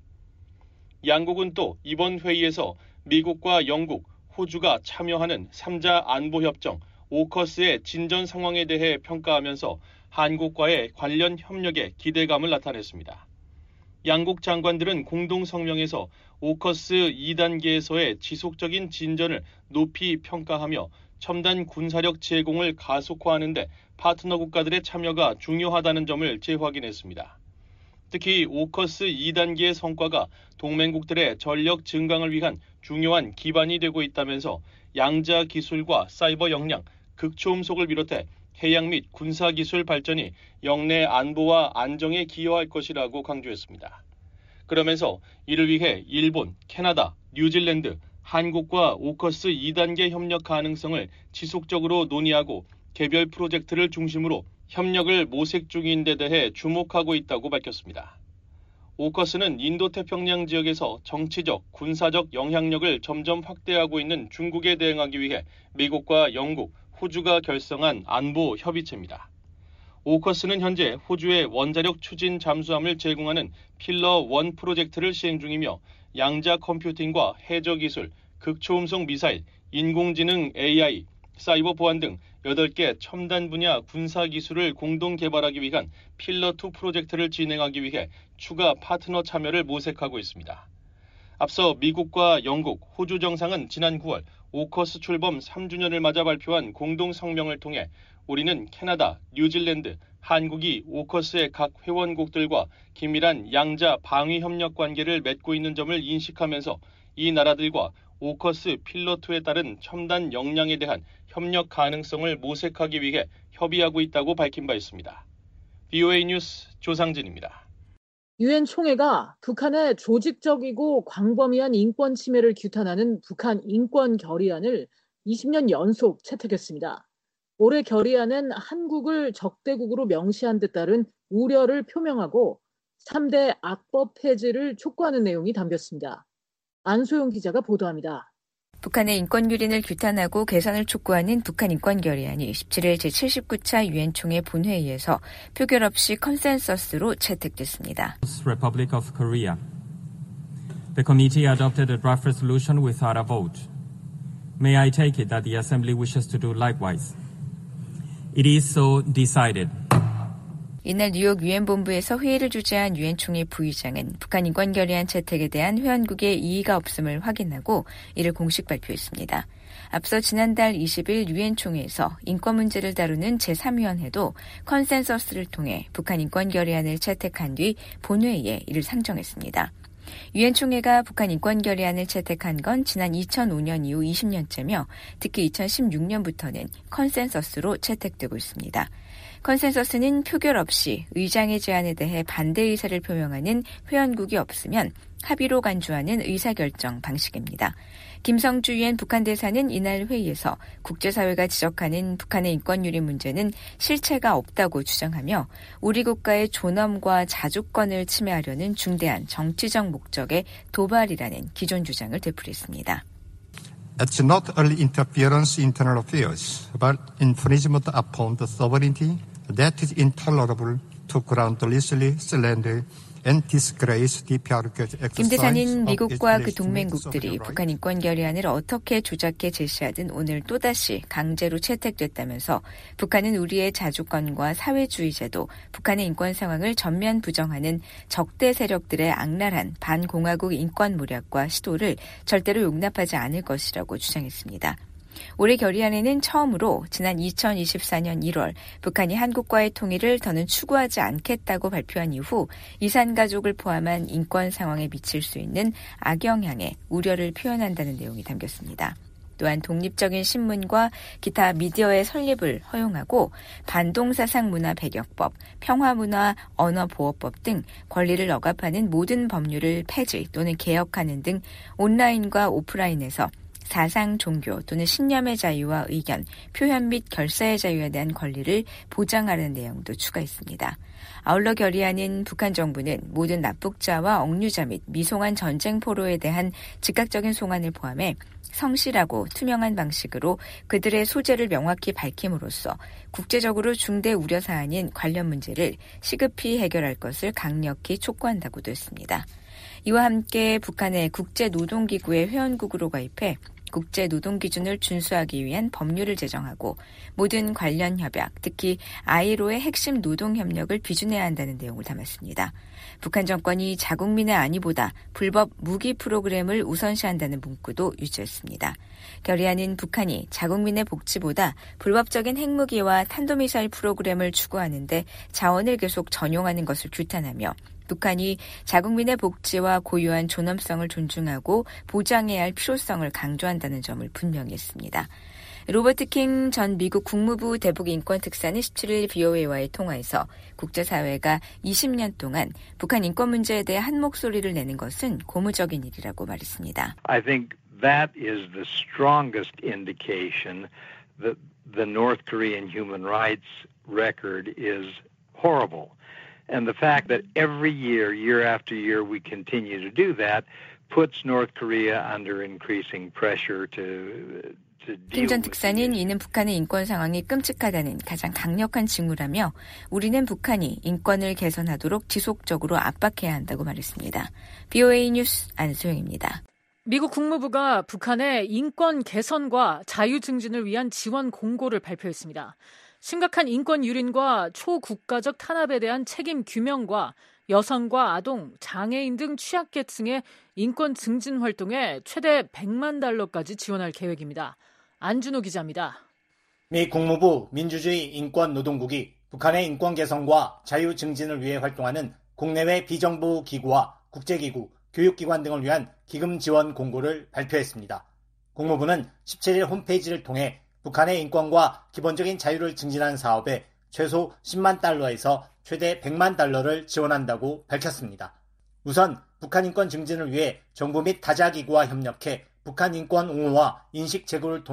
양국은 또 이번 회의에서 미국과 영국, 호주가 참여하는 삼 자 안보협정 오커스의 진전 상황에 대해 평가하면서 한국과의 관련 협력에 기대감을 나타냈습니다. 양국 장관들은 공동 성명에서 오커스 이 단계에서의 지속적인 진전을 높이 평가하며 첨단 군사력 제공을 가속화하는 데 파트너 국가들의 참여가 중요하다는 점을 재확인했습니다. 특히 오커스 이 단계의 성과가 동맹국들의 전력 증강을 위한 중요한 기반이 되고 있다면서 양자 기술과 사이버 역량, 극초음속을 비롯해 해양 및 군사기술 발전이 영내 안보와 안정에 기여할 것이라고 강조했습니다. 그러면서 이를 위해 일본, 캐나다, 뉴질랜드, 한국과 오커스 이 단계 협력 가능성을 지속적으로 논의하고 개별 프로젝트를 중심으로 협력을 모색 중인 데 대해 주목하고 있다고 밝혔습니다. 오커스는 인도태평양 지역에서 정치적, 군사적 영향력을 점점 확대하고 있는 중국에 대응하기 위해 미국과 영국, 호주가 결성한 안보 협의체입니다. 오커스는 현재 호주의 원자력 추진 잠수함을 제공하는 필러 일 프로젝트를 시행 중이며 양자 컴퓨팅과 해저 기술, 극초음속 미사일, 인공지능 에이아이, 사이버 보안 등 여덟 개 첨단 분야 군사 기술을 공동 개발하기 위한 필러 이 프로젝트를 진행하기 위해 추가 파트너 참여를 모색하고 있습니다. 앞서 미국과 영국, 호주 정상은 지난 구월 오커스 출범 삼 주년을 맞아 발표한 공동 성명을 통해 우리는 캐나다, 뉴질랜드, 한국이 오커스의 각 회원국들과 긴밀한 양자 방위 협력 관계를 맺고 있는 점을 인식하면서 이 나라들과 오커스 필러 이에 따른 첨단 역량에 대한 협력 가능성을 모색하기 위해 협의하고 있다고 밝힌 바 있습니다. 브이오에이 뉴스 조상진입니다. 유엔 총회가 북한의 조직적이고 광범위한 인권 침해를 규탄하는 북한 인권 결의안을 이십 년 연속 채택했습니다. 올해 결의안은 한국을 적대국으로 명시한 데 따른 우려를 표명하고 삼 대 악법 폐지를 촉구하는 내용이 담겼습니다. 안소영 기자가 보도합니다. 북한의 인권 유린을 규탄하고 개선을 촉구하는 북한 인권 결의안이 십칠일 제칠십구 차 유엔 총회 본회의에서 표결 없이 컨센서스로 채택됐습니다. Republic of Korea. The committee adopted a draft resolution without a vote. May I take it that the Assembly wishes to do likewise? It is so decided. 이날 뉴욕 유엔 본부에서 회의를 주재한 유엔 총회 부의장은 북한 인권 결의안 채택에 대한 회원국의 이의가 없음을 확인하고 이를 공식 발표했습니다. 앞서 지난달 이십일 유엔 총회에서 인권 문제를 다루는 제삼 위원회도 컨센서스를 통해 북한 인권 결의안을 채택한 뒤 본회의에 이를 상정했습니다. 유엔 총회가 북한 인권 결의안을 채택한 건 지난 이천오 년 이후 이십 년째며 특히 이천십육 년부터는 컨센서스로 채택되고 있습니다. 컨센서스는 표결 없이 의장의 제안에 대해 반대 의사를 표명하는 회원국이 없으면 합의로 간주하는 의사결정 방식입니다. 김성주 유엔 북한 대사는 이날 회의에서 국제사회가 지적하는 북한의 인권 유린 문제는 실체가 없다고 주장하며 우리 국가의 존엄과 자주권을 침해하려는 중대한 정치적 목적의 도발이라는 기존 주장을 되풀이했습니다. It's not only interference in internal affairs, but infringement upon the sovereignty that is intolerable to groundlessly slander and disgrace the prerogative exercise. 김 대사는 미국과 그 동맹국들이 북한 인권 결의안을 어떻게 조작해 제시하든 오늘 또다시 강제로 채택됐다면서 북한은 우리의 자주권과 사회주의제도, 북한의 인권 상황을 전면 부정하는 적대 세력들의 악랄한 반공화국 인권 모략과 시도를 절대로 용납하지 않을 것이라고 주장했습니다. 올해 결의안에는 처음으로 지난 이천이십사 년 일월 북한이 한국과의 통일을 더는 추구하지 않겠다고 발표한 이후 이산 가족을 포함한 인권 상황에 미칠 수 있는 악영향에 우려를 표현한다는 내용이 담겼습니다. 또한 독립적인 신문과 기타 미디어의 설립을 허용하고 반동사상 문화 배격법, 평화문화 언어보호법 등 권리를 억압하는 모든 법률을 폐지 또는 개혁하는 등 온라인과 오프라인에서 사상, 종교 또는 신념의 자유와 의견, 표현 및 결사의 자유에 대한 권리를 보장하라는 내용도 추가했습니다. 아울러 결의안은 북한 정부는 모든 납북자와 억류자 및 미송한 전쟁 포로에 대한 즉각적인 송환을 포함해 성실하고 투명한 방식으로 그들의 소재를 명확히 밝힘으로써 국제적으로 중대 우려 사안인 관련 문제를 시급히 해결할 것을 강력히 촉구한다고도 했습니다. 이와 함께 북한의 국제노동기구의 회원국으로 가입해 국제노동기준을 준수하기 위한 법률을 제정하고 모든 관련 협약, 특히 아이엘오의 핵심 노동협력을 비준해야 한다는 내용을 담았습니다. 북한 정권이 자국민의 안위보다 불법 무기 프로그램을 우선시한다는 문구도 유지했습니다. 결의안은 북한이 자국민의 복지보다 불법적인 핵무기와 탄도미사일 프로그램을 추구하는데 자원을 계속 전용하는 것을 규탄하며 북한이 자국민의 복지와 고유한 존엄성을 존중하고 보장해야 할 필요성을 강조한다는 점을 분명히 했습니다. 로버트 킹 전 미국 국무부 대북인권특사는 십칠일 브이오에이와의 통화에서 국제사회가 이십 년 동안 북한 인권 문제에 대해 한 목소리를 내는 것은 고무적인 일이라고 말했습니다. I think that is the strongest indication that the North Korean human rights record is horrible. And the fact that every year, year after year, we continue to do that puts North Korea under increasing pressure to 킹 전 특사는 이는 북한의 인권 상황이 끔찍하다는 가장 강력한 징후라며 우리는 북한이 인권을 개선하도록 지속적으로 압박해야 한다고 말했습니다. 브이오에이 뉴스 안소영입니다. 미국 국무부가 북한의 인권 개선과 자유 증진을 위한 지원 공고를 발표했습니다. 심각한 인권 유린과 초국가적 탄압에 대한 책임 규명과 여성과 아동, 장애인 등 취약계층의 인권 증진 활동에 최대 백만 달러까지 지원할 계획입니다. 안준호 기자입니다. 미 국무부 민주주의 인권노동국이 북한의 인권 개선과 자유 증진을 위해 활동하는 국내외 비정부 기구와 국제기구, 교육기관 등을 위한 기금 지원 공고를 발표했습니다. 국무부는 십칠일 홈페이지를 통해 북한의 인권과 기본적인 자유를 증진하는 사업에 최소 십만 달러에서 최대 백만 달러를 지원한다고 밝혔습니다. 우선 북한 인권 증진을 위해 정부 및 다자기구와 협력해 북한 인권 옹호와 인식 제고를 통해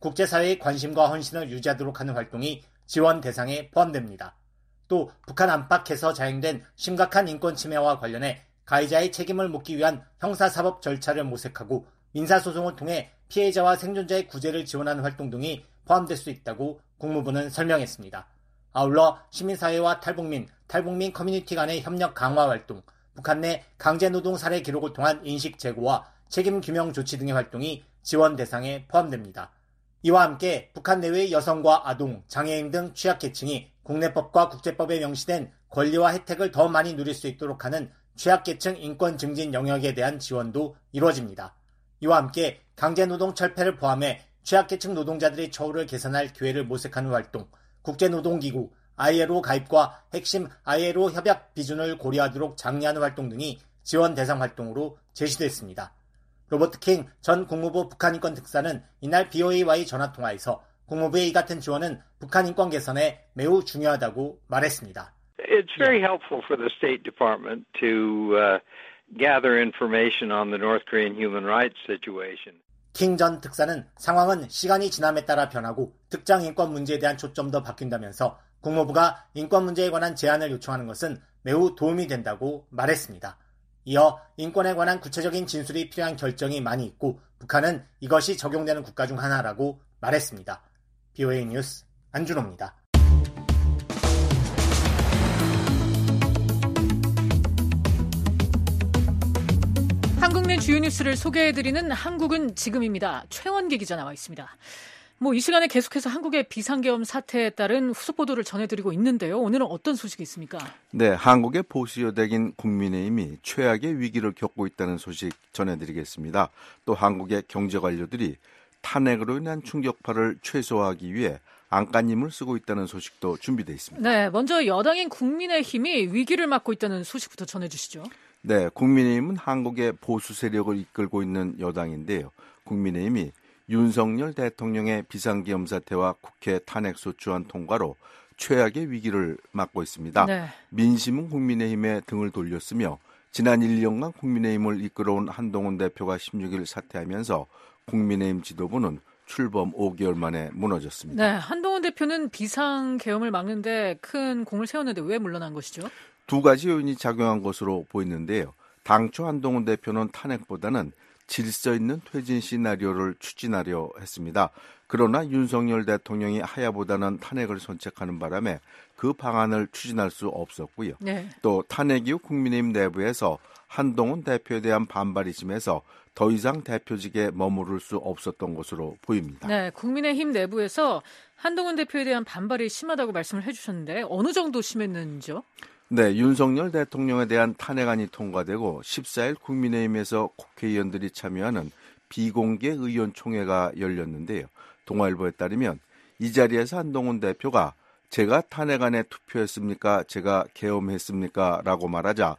국제사회의 관심과 헌신을 유지하도록 하는 활동이 지원 대상에 포함됩니다. 또 북한 안팎에서 자행된 심각한 인권 침해와 관련해 가해자의 책임을 묻기 위한 형사사법 절차를 모색하고 민사소송을 통해 피해자와 생존자의 구제를 지원하는 활동 등이 포함될 수 있다고 국무부는 설명했습니다. 아울러 시민사회와 탈북민, 탈북민 커뮤니티 간의 협력 강화 활동, 북한 내 강제노동 사례 기록을 통한 인식 제고와 책임 규명 조치 등의 활동이 지원 대상에 포함됩니다. 이와 함께 북한 내외의 여성과 아동, 장애인 등 취약계층이 국내법과 국제법에 명시된 권리와 혜택을 더 많이 누릴 수 있도록 하는 취약계층 인권 증진 영역에 대한 지원도 이루어집니다. 이와 함께 강제노동 철폐를 포함해 취약계층 노동자들의 처우를 개선할 기회를 모색하는 활동, 국제노동기구, 아이엘오 가입과 핵심 아이엘오 협약 비준을 고려하도록 장려하는 활동 등이 지원 대상 활동으로 제시됐습니다. 로버트 킹 전 국무부 북한인권 특사는 이날 비오에이와의 전화통화에서 국무부의 이 같은 지원은 북한 인권 개선에 매우 중요하다고 말했습니다. It's very helpful for the State Department to uh, gather information on the North Korean human rights situation. 킹 전 특사는 상황은 시간이 지남에 따라 변하고 특정 인권 문제에 대한 초점도 바뀐다면서 국무부가 인권 문제에 관한 제안을 요청하는 것은 매우 도움이 된다고 말했습니다. 이어 인권에 관한 구체적인 진술이 필요한 결정이 많이 있고 북한은 이것이 적용되는 국가 중 하나라고 말했습니다. 비오에이 뉴스 안준호입니다. 한국 내 주요 뉴스를 소개해드리는 한국은 지금입니다. 최원기 기자 나와 있습니다. 뭐 이 시간에 계속해서 한국의 비상계엄 사태에 따른 후속 보도를 전해드리고 있는데요. 오늘은 어떤 소식이 있습니까? 네, 한국의 보수 여당인 국민의힘이 최악의 위기를 겪고 있다는 소식 전해드리겠습니다. 또 한국의 경제 관료들이 탄핵으로 인한 충격파를 최소화하기 위해 안간힘을 쓰고 있다는 소식도 준비되어 있습니다. 네, 먼저 여당인 국민의힘이 위기를 맞고 있다는 소식부터 전해주시죠. 네, 국민의힘은 한국의 보수 세력을 이끌고 있는 여당인데요. 국민의힘이 윤석열 대통령의 비상계엄 사태와 국회 탄핵소추안 통과로 최악의 위기를 맞고 있습니다. 네. 민심은 국민의힘에 등을 돌렸으며 지난 일 년간 국민의힘을 이끌어온 한동훈 대표가 십육 일 사퇴하면서 국민의힘 지도부는 출범 오 개월 만에 무너졌습니다. 네, 한동훈 대표는 비상계엄을 막는데 큰 공을 세웠는데 왜 물러난 것이죠? 두 가지 요인이 작용한 것으로 보이는데요. 당초 한동훈 대표는 탄핵보다는 질서 있는 퇴진 시나리오를 추진하려 했습니다. 그러나 윤석열 대통령이 하야보다는 탄핵을 선택하는 바람에 그 방안을 추진할 수 없었고요. 네. 또 탄핵 이후 국민의힘 내부에서 한동훈 대표에 대한 반발이 심해서 더 이상 대표직에 머무를 수 없었던 것으로 보입니다. 네, 국민의힘 내부에서 한동훈 대표에 대한 반발이 심하다고 말씀을 해주셨는데 어느 정도 심했는지요? 네, 윤석열 대통령에 대한 탄핵안이 통과되고 십사 일 국민의힘에서 국회의원들이 참여하는 비공개 의원총회가 열렸는데요. 동아일보에 따르면 이 자리에서 한동훈 대표가 제가 탄핵안에 투표했습니까? 제가 계엄했습니까? 라고 말하자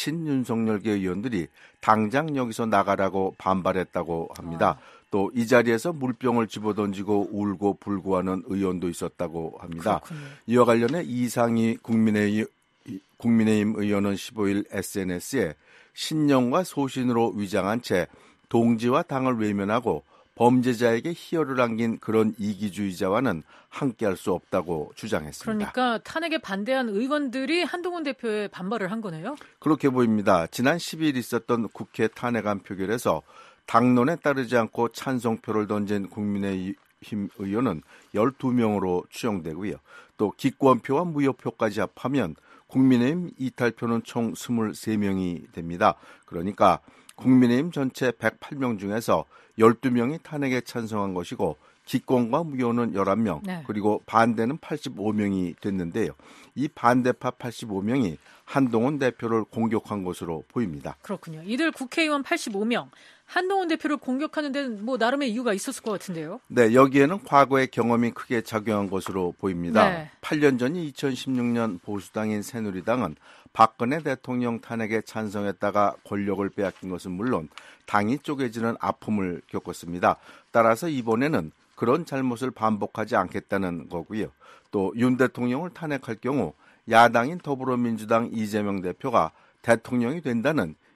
친윤석열계 의원들이 당장 여기서 나가라고 반발했다고 합니다. 아. 또 이 자리에서 물병을 집어던지고 울고 불고하는 의원도 있었다고 합니다. 그렇군요. 이와 관련해 이상희 국민의힘 국민의힘 의원은 십오 일 에스엔에스에 신념과 소신으로 위장한 채 동지와 당을 외면하고 범죄자에게 희열을 안긴 그런 이기주의자와는 함께할 수 없다고 주장했습니다. 그러니까 탄핵에 반대한 의원들이 한동훈 대표에 반발을 한 거네요? 그렇게 보입니다. 지난 십이 일 있었던 국회 탄핵안 표결에서 당론에 따르지 않고 찬성표를 던진 국민의힘 의원은 열두 명으로 추정되고요. 또 기권표와 무효표까지 합하면 국민의힘 이탈표는 총 이십삼 명이 됩니다. 그러니까 국민의힘 전체 백팔 명 중에서 열두 명이 탄핵에 찬성한 것이고 기권과 무효는 열한 명, 네. 그리고 반대는 팔십오 명이 됐는데요. 이 반대파 팔십오 명이 한동훈 대표를 공격한 것으로 보입니다. 그렇군요. 이들 국회의원 팔십오 명, 한동훈 대표를 공격하는 데는 뭐 나름의 이유가 있었을 것 같은데요. 네, 여기에는 과거의 경험이 크게 작용한 것으로 보입니다. 네. 팔 년 전인 이천십육 년 보수당인 새누리당은 박근혜 대통령 탄핵에 찬성했다가 권력을 빼앗긴 것은 물론 당이 쪼개지는 아픔을 겪었습니다. 따라서 이번에는 그런 잘못을 반복하지 않겠다는 거고요. 또 윤 대통령을 탄핵할 경우 야당인 더불어민주당 이재명 대표가 대통령이 된다는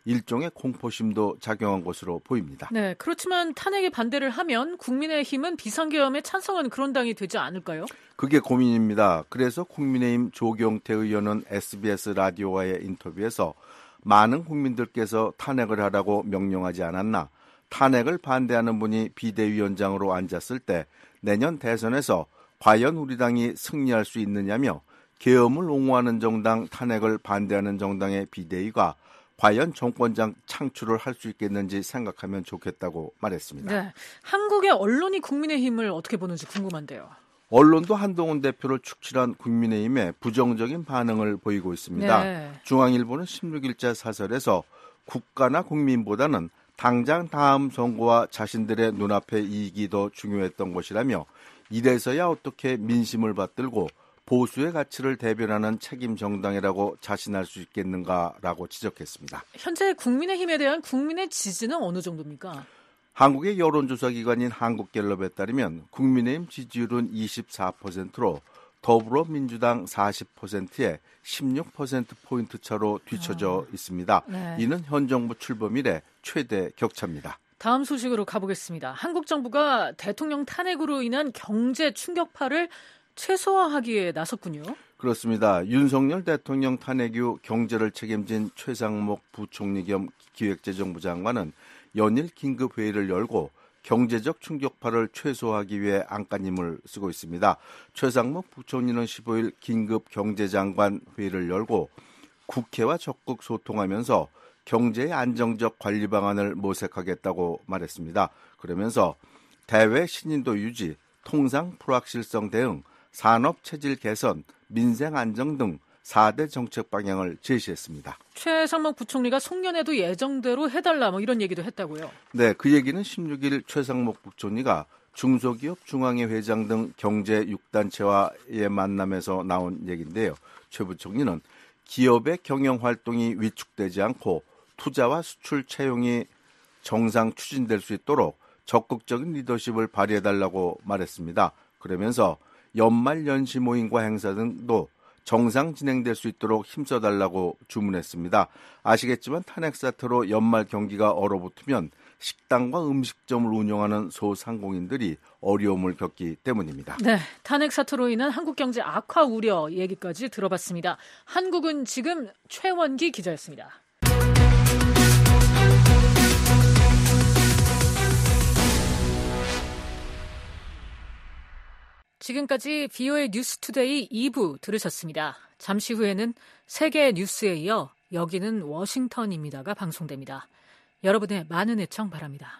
일종의 공포심도 작용한 것으로 보입니다. 네, 그렇지만 탄핵에 반대를 하면 국민의힘은 비상계엄에 찬성하는 그런 당이 되지 않을까요? 그게 고민입니다. 그래서 국민의힘 조경태 의원은 에스비에스 라디오와의 인터뷰에서 많은 국민들께서 탄핵을 하라고 명령하지 않았나, 탄핵을 반대하는 분이 비대위원장으로 앉았을 때 내년 대선에서 과연 우리 당이 승리할 수 있느냐며 계엄을 옹호하는 정당, 탄핵을 반대하는 정당의 비대위가 과연 정권장 창출을 할 수 있겠는지 생각하면 좋겠다고 말했습니다. 네, 한국의 언론이 국민의힘을 어떻게 보는지 궁금한데요. 언론도 한동훈 대표를 축출한 국민의힘에 부정적인 반응을 보이고 있습니다. 네. 중앙일보는 십육 일자 사설에서 국가나 국민보다는 당장 다음 선거와 자신들의 눈앞의 이익이 더 중요했던 것이라며 이래서야 어떻게 민심을 받들고 보수의 가치를 대변하는 책임 정당이라고 자신할 수 있겠는가라고 지적했습니다. 현재 국민의힘에 대한 국민의 지지는 어느 정도입니까? 한국의 여론조사 기관인 한국갤럽에 따르면 국민의힘 지지율은 이십사 퍼센트로 더불어민주당 사십 퍼센트에 십육 퍼센트포인트 차로 뒤처져 아, 있습니다. 네. 이는 현 정부 출범 이래 최대 격차입니다. 다음 소식으로 가보겠습니다. 한국 정부가 대통령 탄핵으로 인한 경제 충격파를 최소화하기에 나섰군요. 그렇습니다. 윤석열 대통령 탄핵 이후 경제를 책임진 최상목 부총리 겸 기획재정부 장관은 연일 긴급회의를 열고 경제적 충격파를 최소화하기 위해 안간힘을 쓰고 있습니다. 최상목 부총리는 십오 일 긴급 경제장관 회의를 열고 국회와 적극 소통하면서 경제의 안정적 관리 방안을 모색하겠다고 말했습니다. 그러면서 대외 신인도 유지, 통상 불확실성 대응, 산업 체질 개선, 민생 안정 등 사 대 정책 방향을 제시했습니다. 최상목 부총리가 송년회도 예정대로 해달라 뭐 이런 얘기도 했다고요? 네, 그 얘기는 십육 일 최상목 부총리가 중소기업 중앙회 회장 등 경제 육 단체와의 만남에서 나온 얘기인데요. 최 부총리는 기업의 경영 활동이 위축되지 않고 투자와 수출 채용이 정상 추진될 수 있도록 적극적인 리더십을 발휘해달라고 말했습니다. 그러면서 연말 연시 모임과 행사 등도 정상 진행될 수 있도록 힘써달라고 주문했습니다. 아시겠지만 탄핵 사태로 연말 경기가 얼어붙으면 식당과 음식점을 운영하는 소상공인들이 어려움을 겪기 때문입니다. 네, 탄핵 사태로 인한 한국 경제 악화 우려 얘기까지 들어봤습니다. 한국은 지금 최원기 기자였습니다. 지금까지 비오에이 뉴스투데이 이 부 들으셨습니다. 잠시 후에는 세계 뉴스에 이어 여기는 워싱턴입니다가 방송됩니다. 여러분의 많은 애청 바랍니다.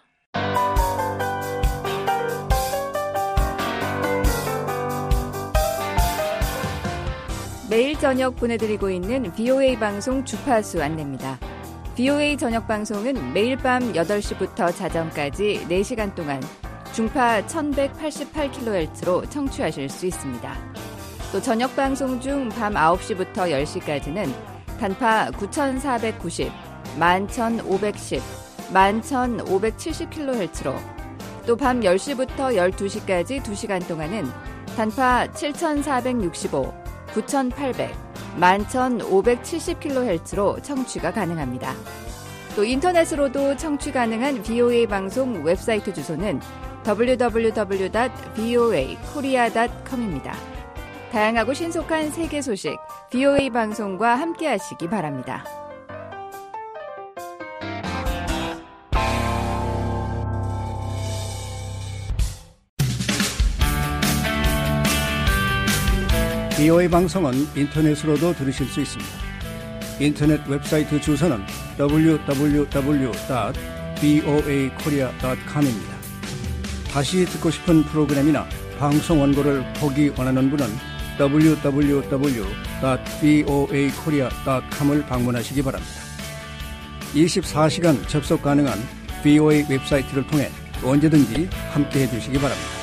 매일 저녁 보내드리고 있는 비오에이 방송 주파수 안내입니다. 비오에이 저녁 방송은 매일 밤 여덟 시부터 자정까지 네 시간 동안 중파 천백팔십팔 킬로헤르츠로 청취하실 수 있습니다. 또 저녁 방송 중 밤 아홉 시부터 열 시까지는 단파 구천사백구십, 만 천오백십, 만 천오백칠십 킬로헤르츠로 또 밤 열 시부터 열두 시까지 두 시간 동안은 단파 칠천사백육십오, 구천팔백, 만 천오백칠십 킬로헤르츠로 청취가 가능합니다. 또 인터넷으로도 청취 가능한 비오에이 방송 웹사이트 주소는 더블유 더블유 더블유 닷 비오에이 코리아 닷 컴입니다. 다양하고 신속한 세계 소식, 비오에이 방송과 함께하시기 바랍니다. 비오에이 방송은 인터넷으로도 들으실 수 있습니다. 인터넷 웹사이트 주소는 더블유 더블유 더블유 닷 비오에이 코리아 닷 컴입니다. 다시 듣고 싶은 프로그램이나 방송 원고를 보기 원하는 분은 더블유 더블유 더블유 닷 비오에이 코리아 닷 컴을 방문하시기 바랍니다. 이십사 시간 접속 가능한 비오에이 웹사이트를 통해 언제든지 함께해 주시기 바랍니다.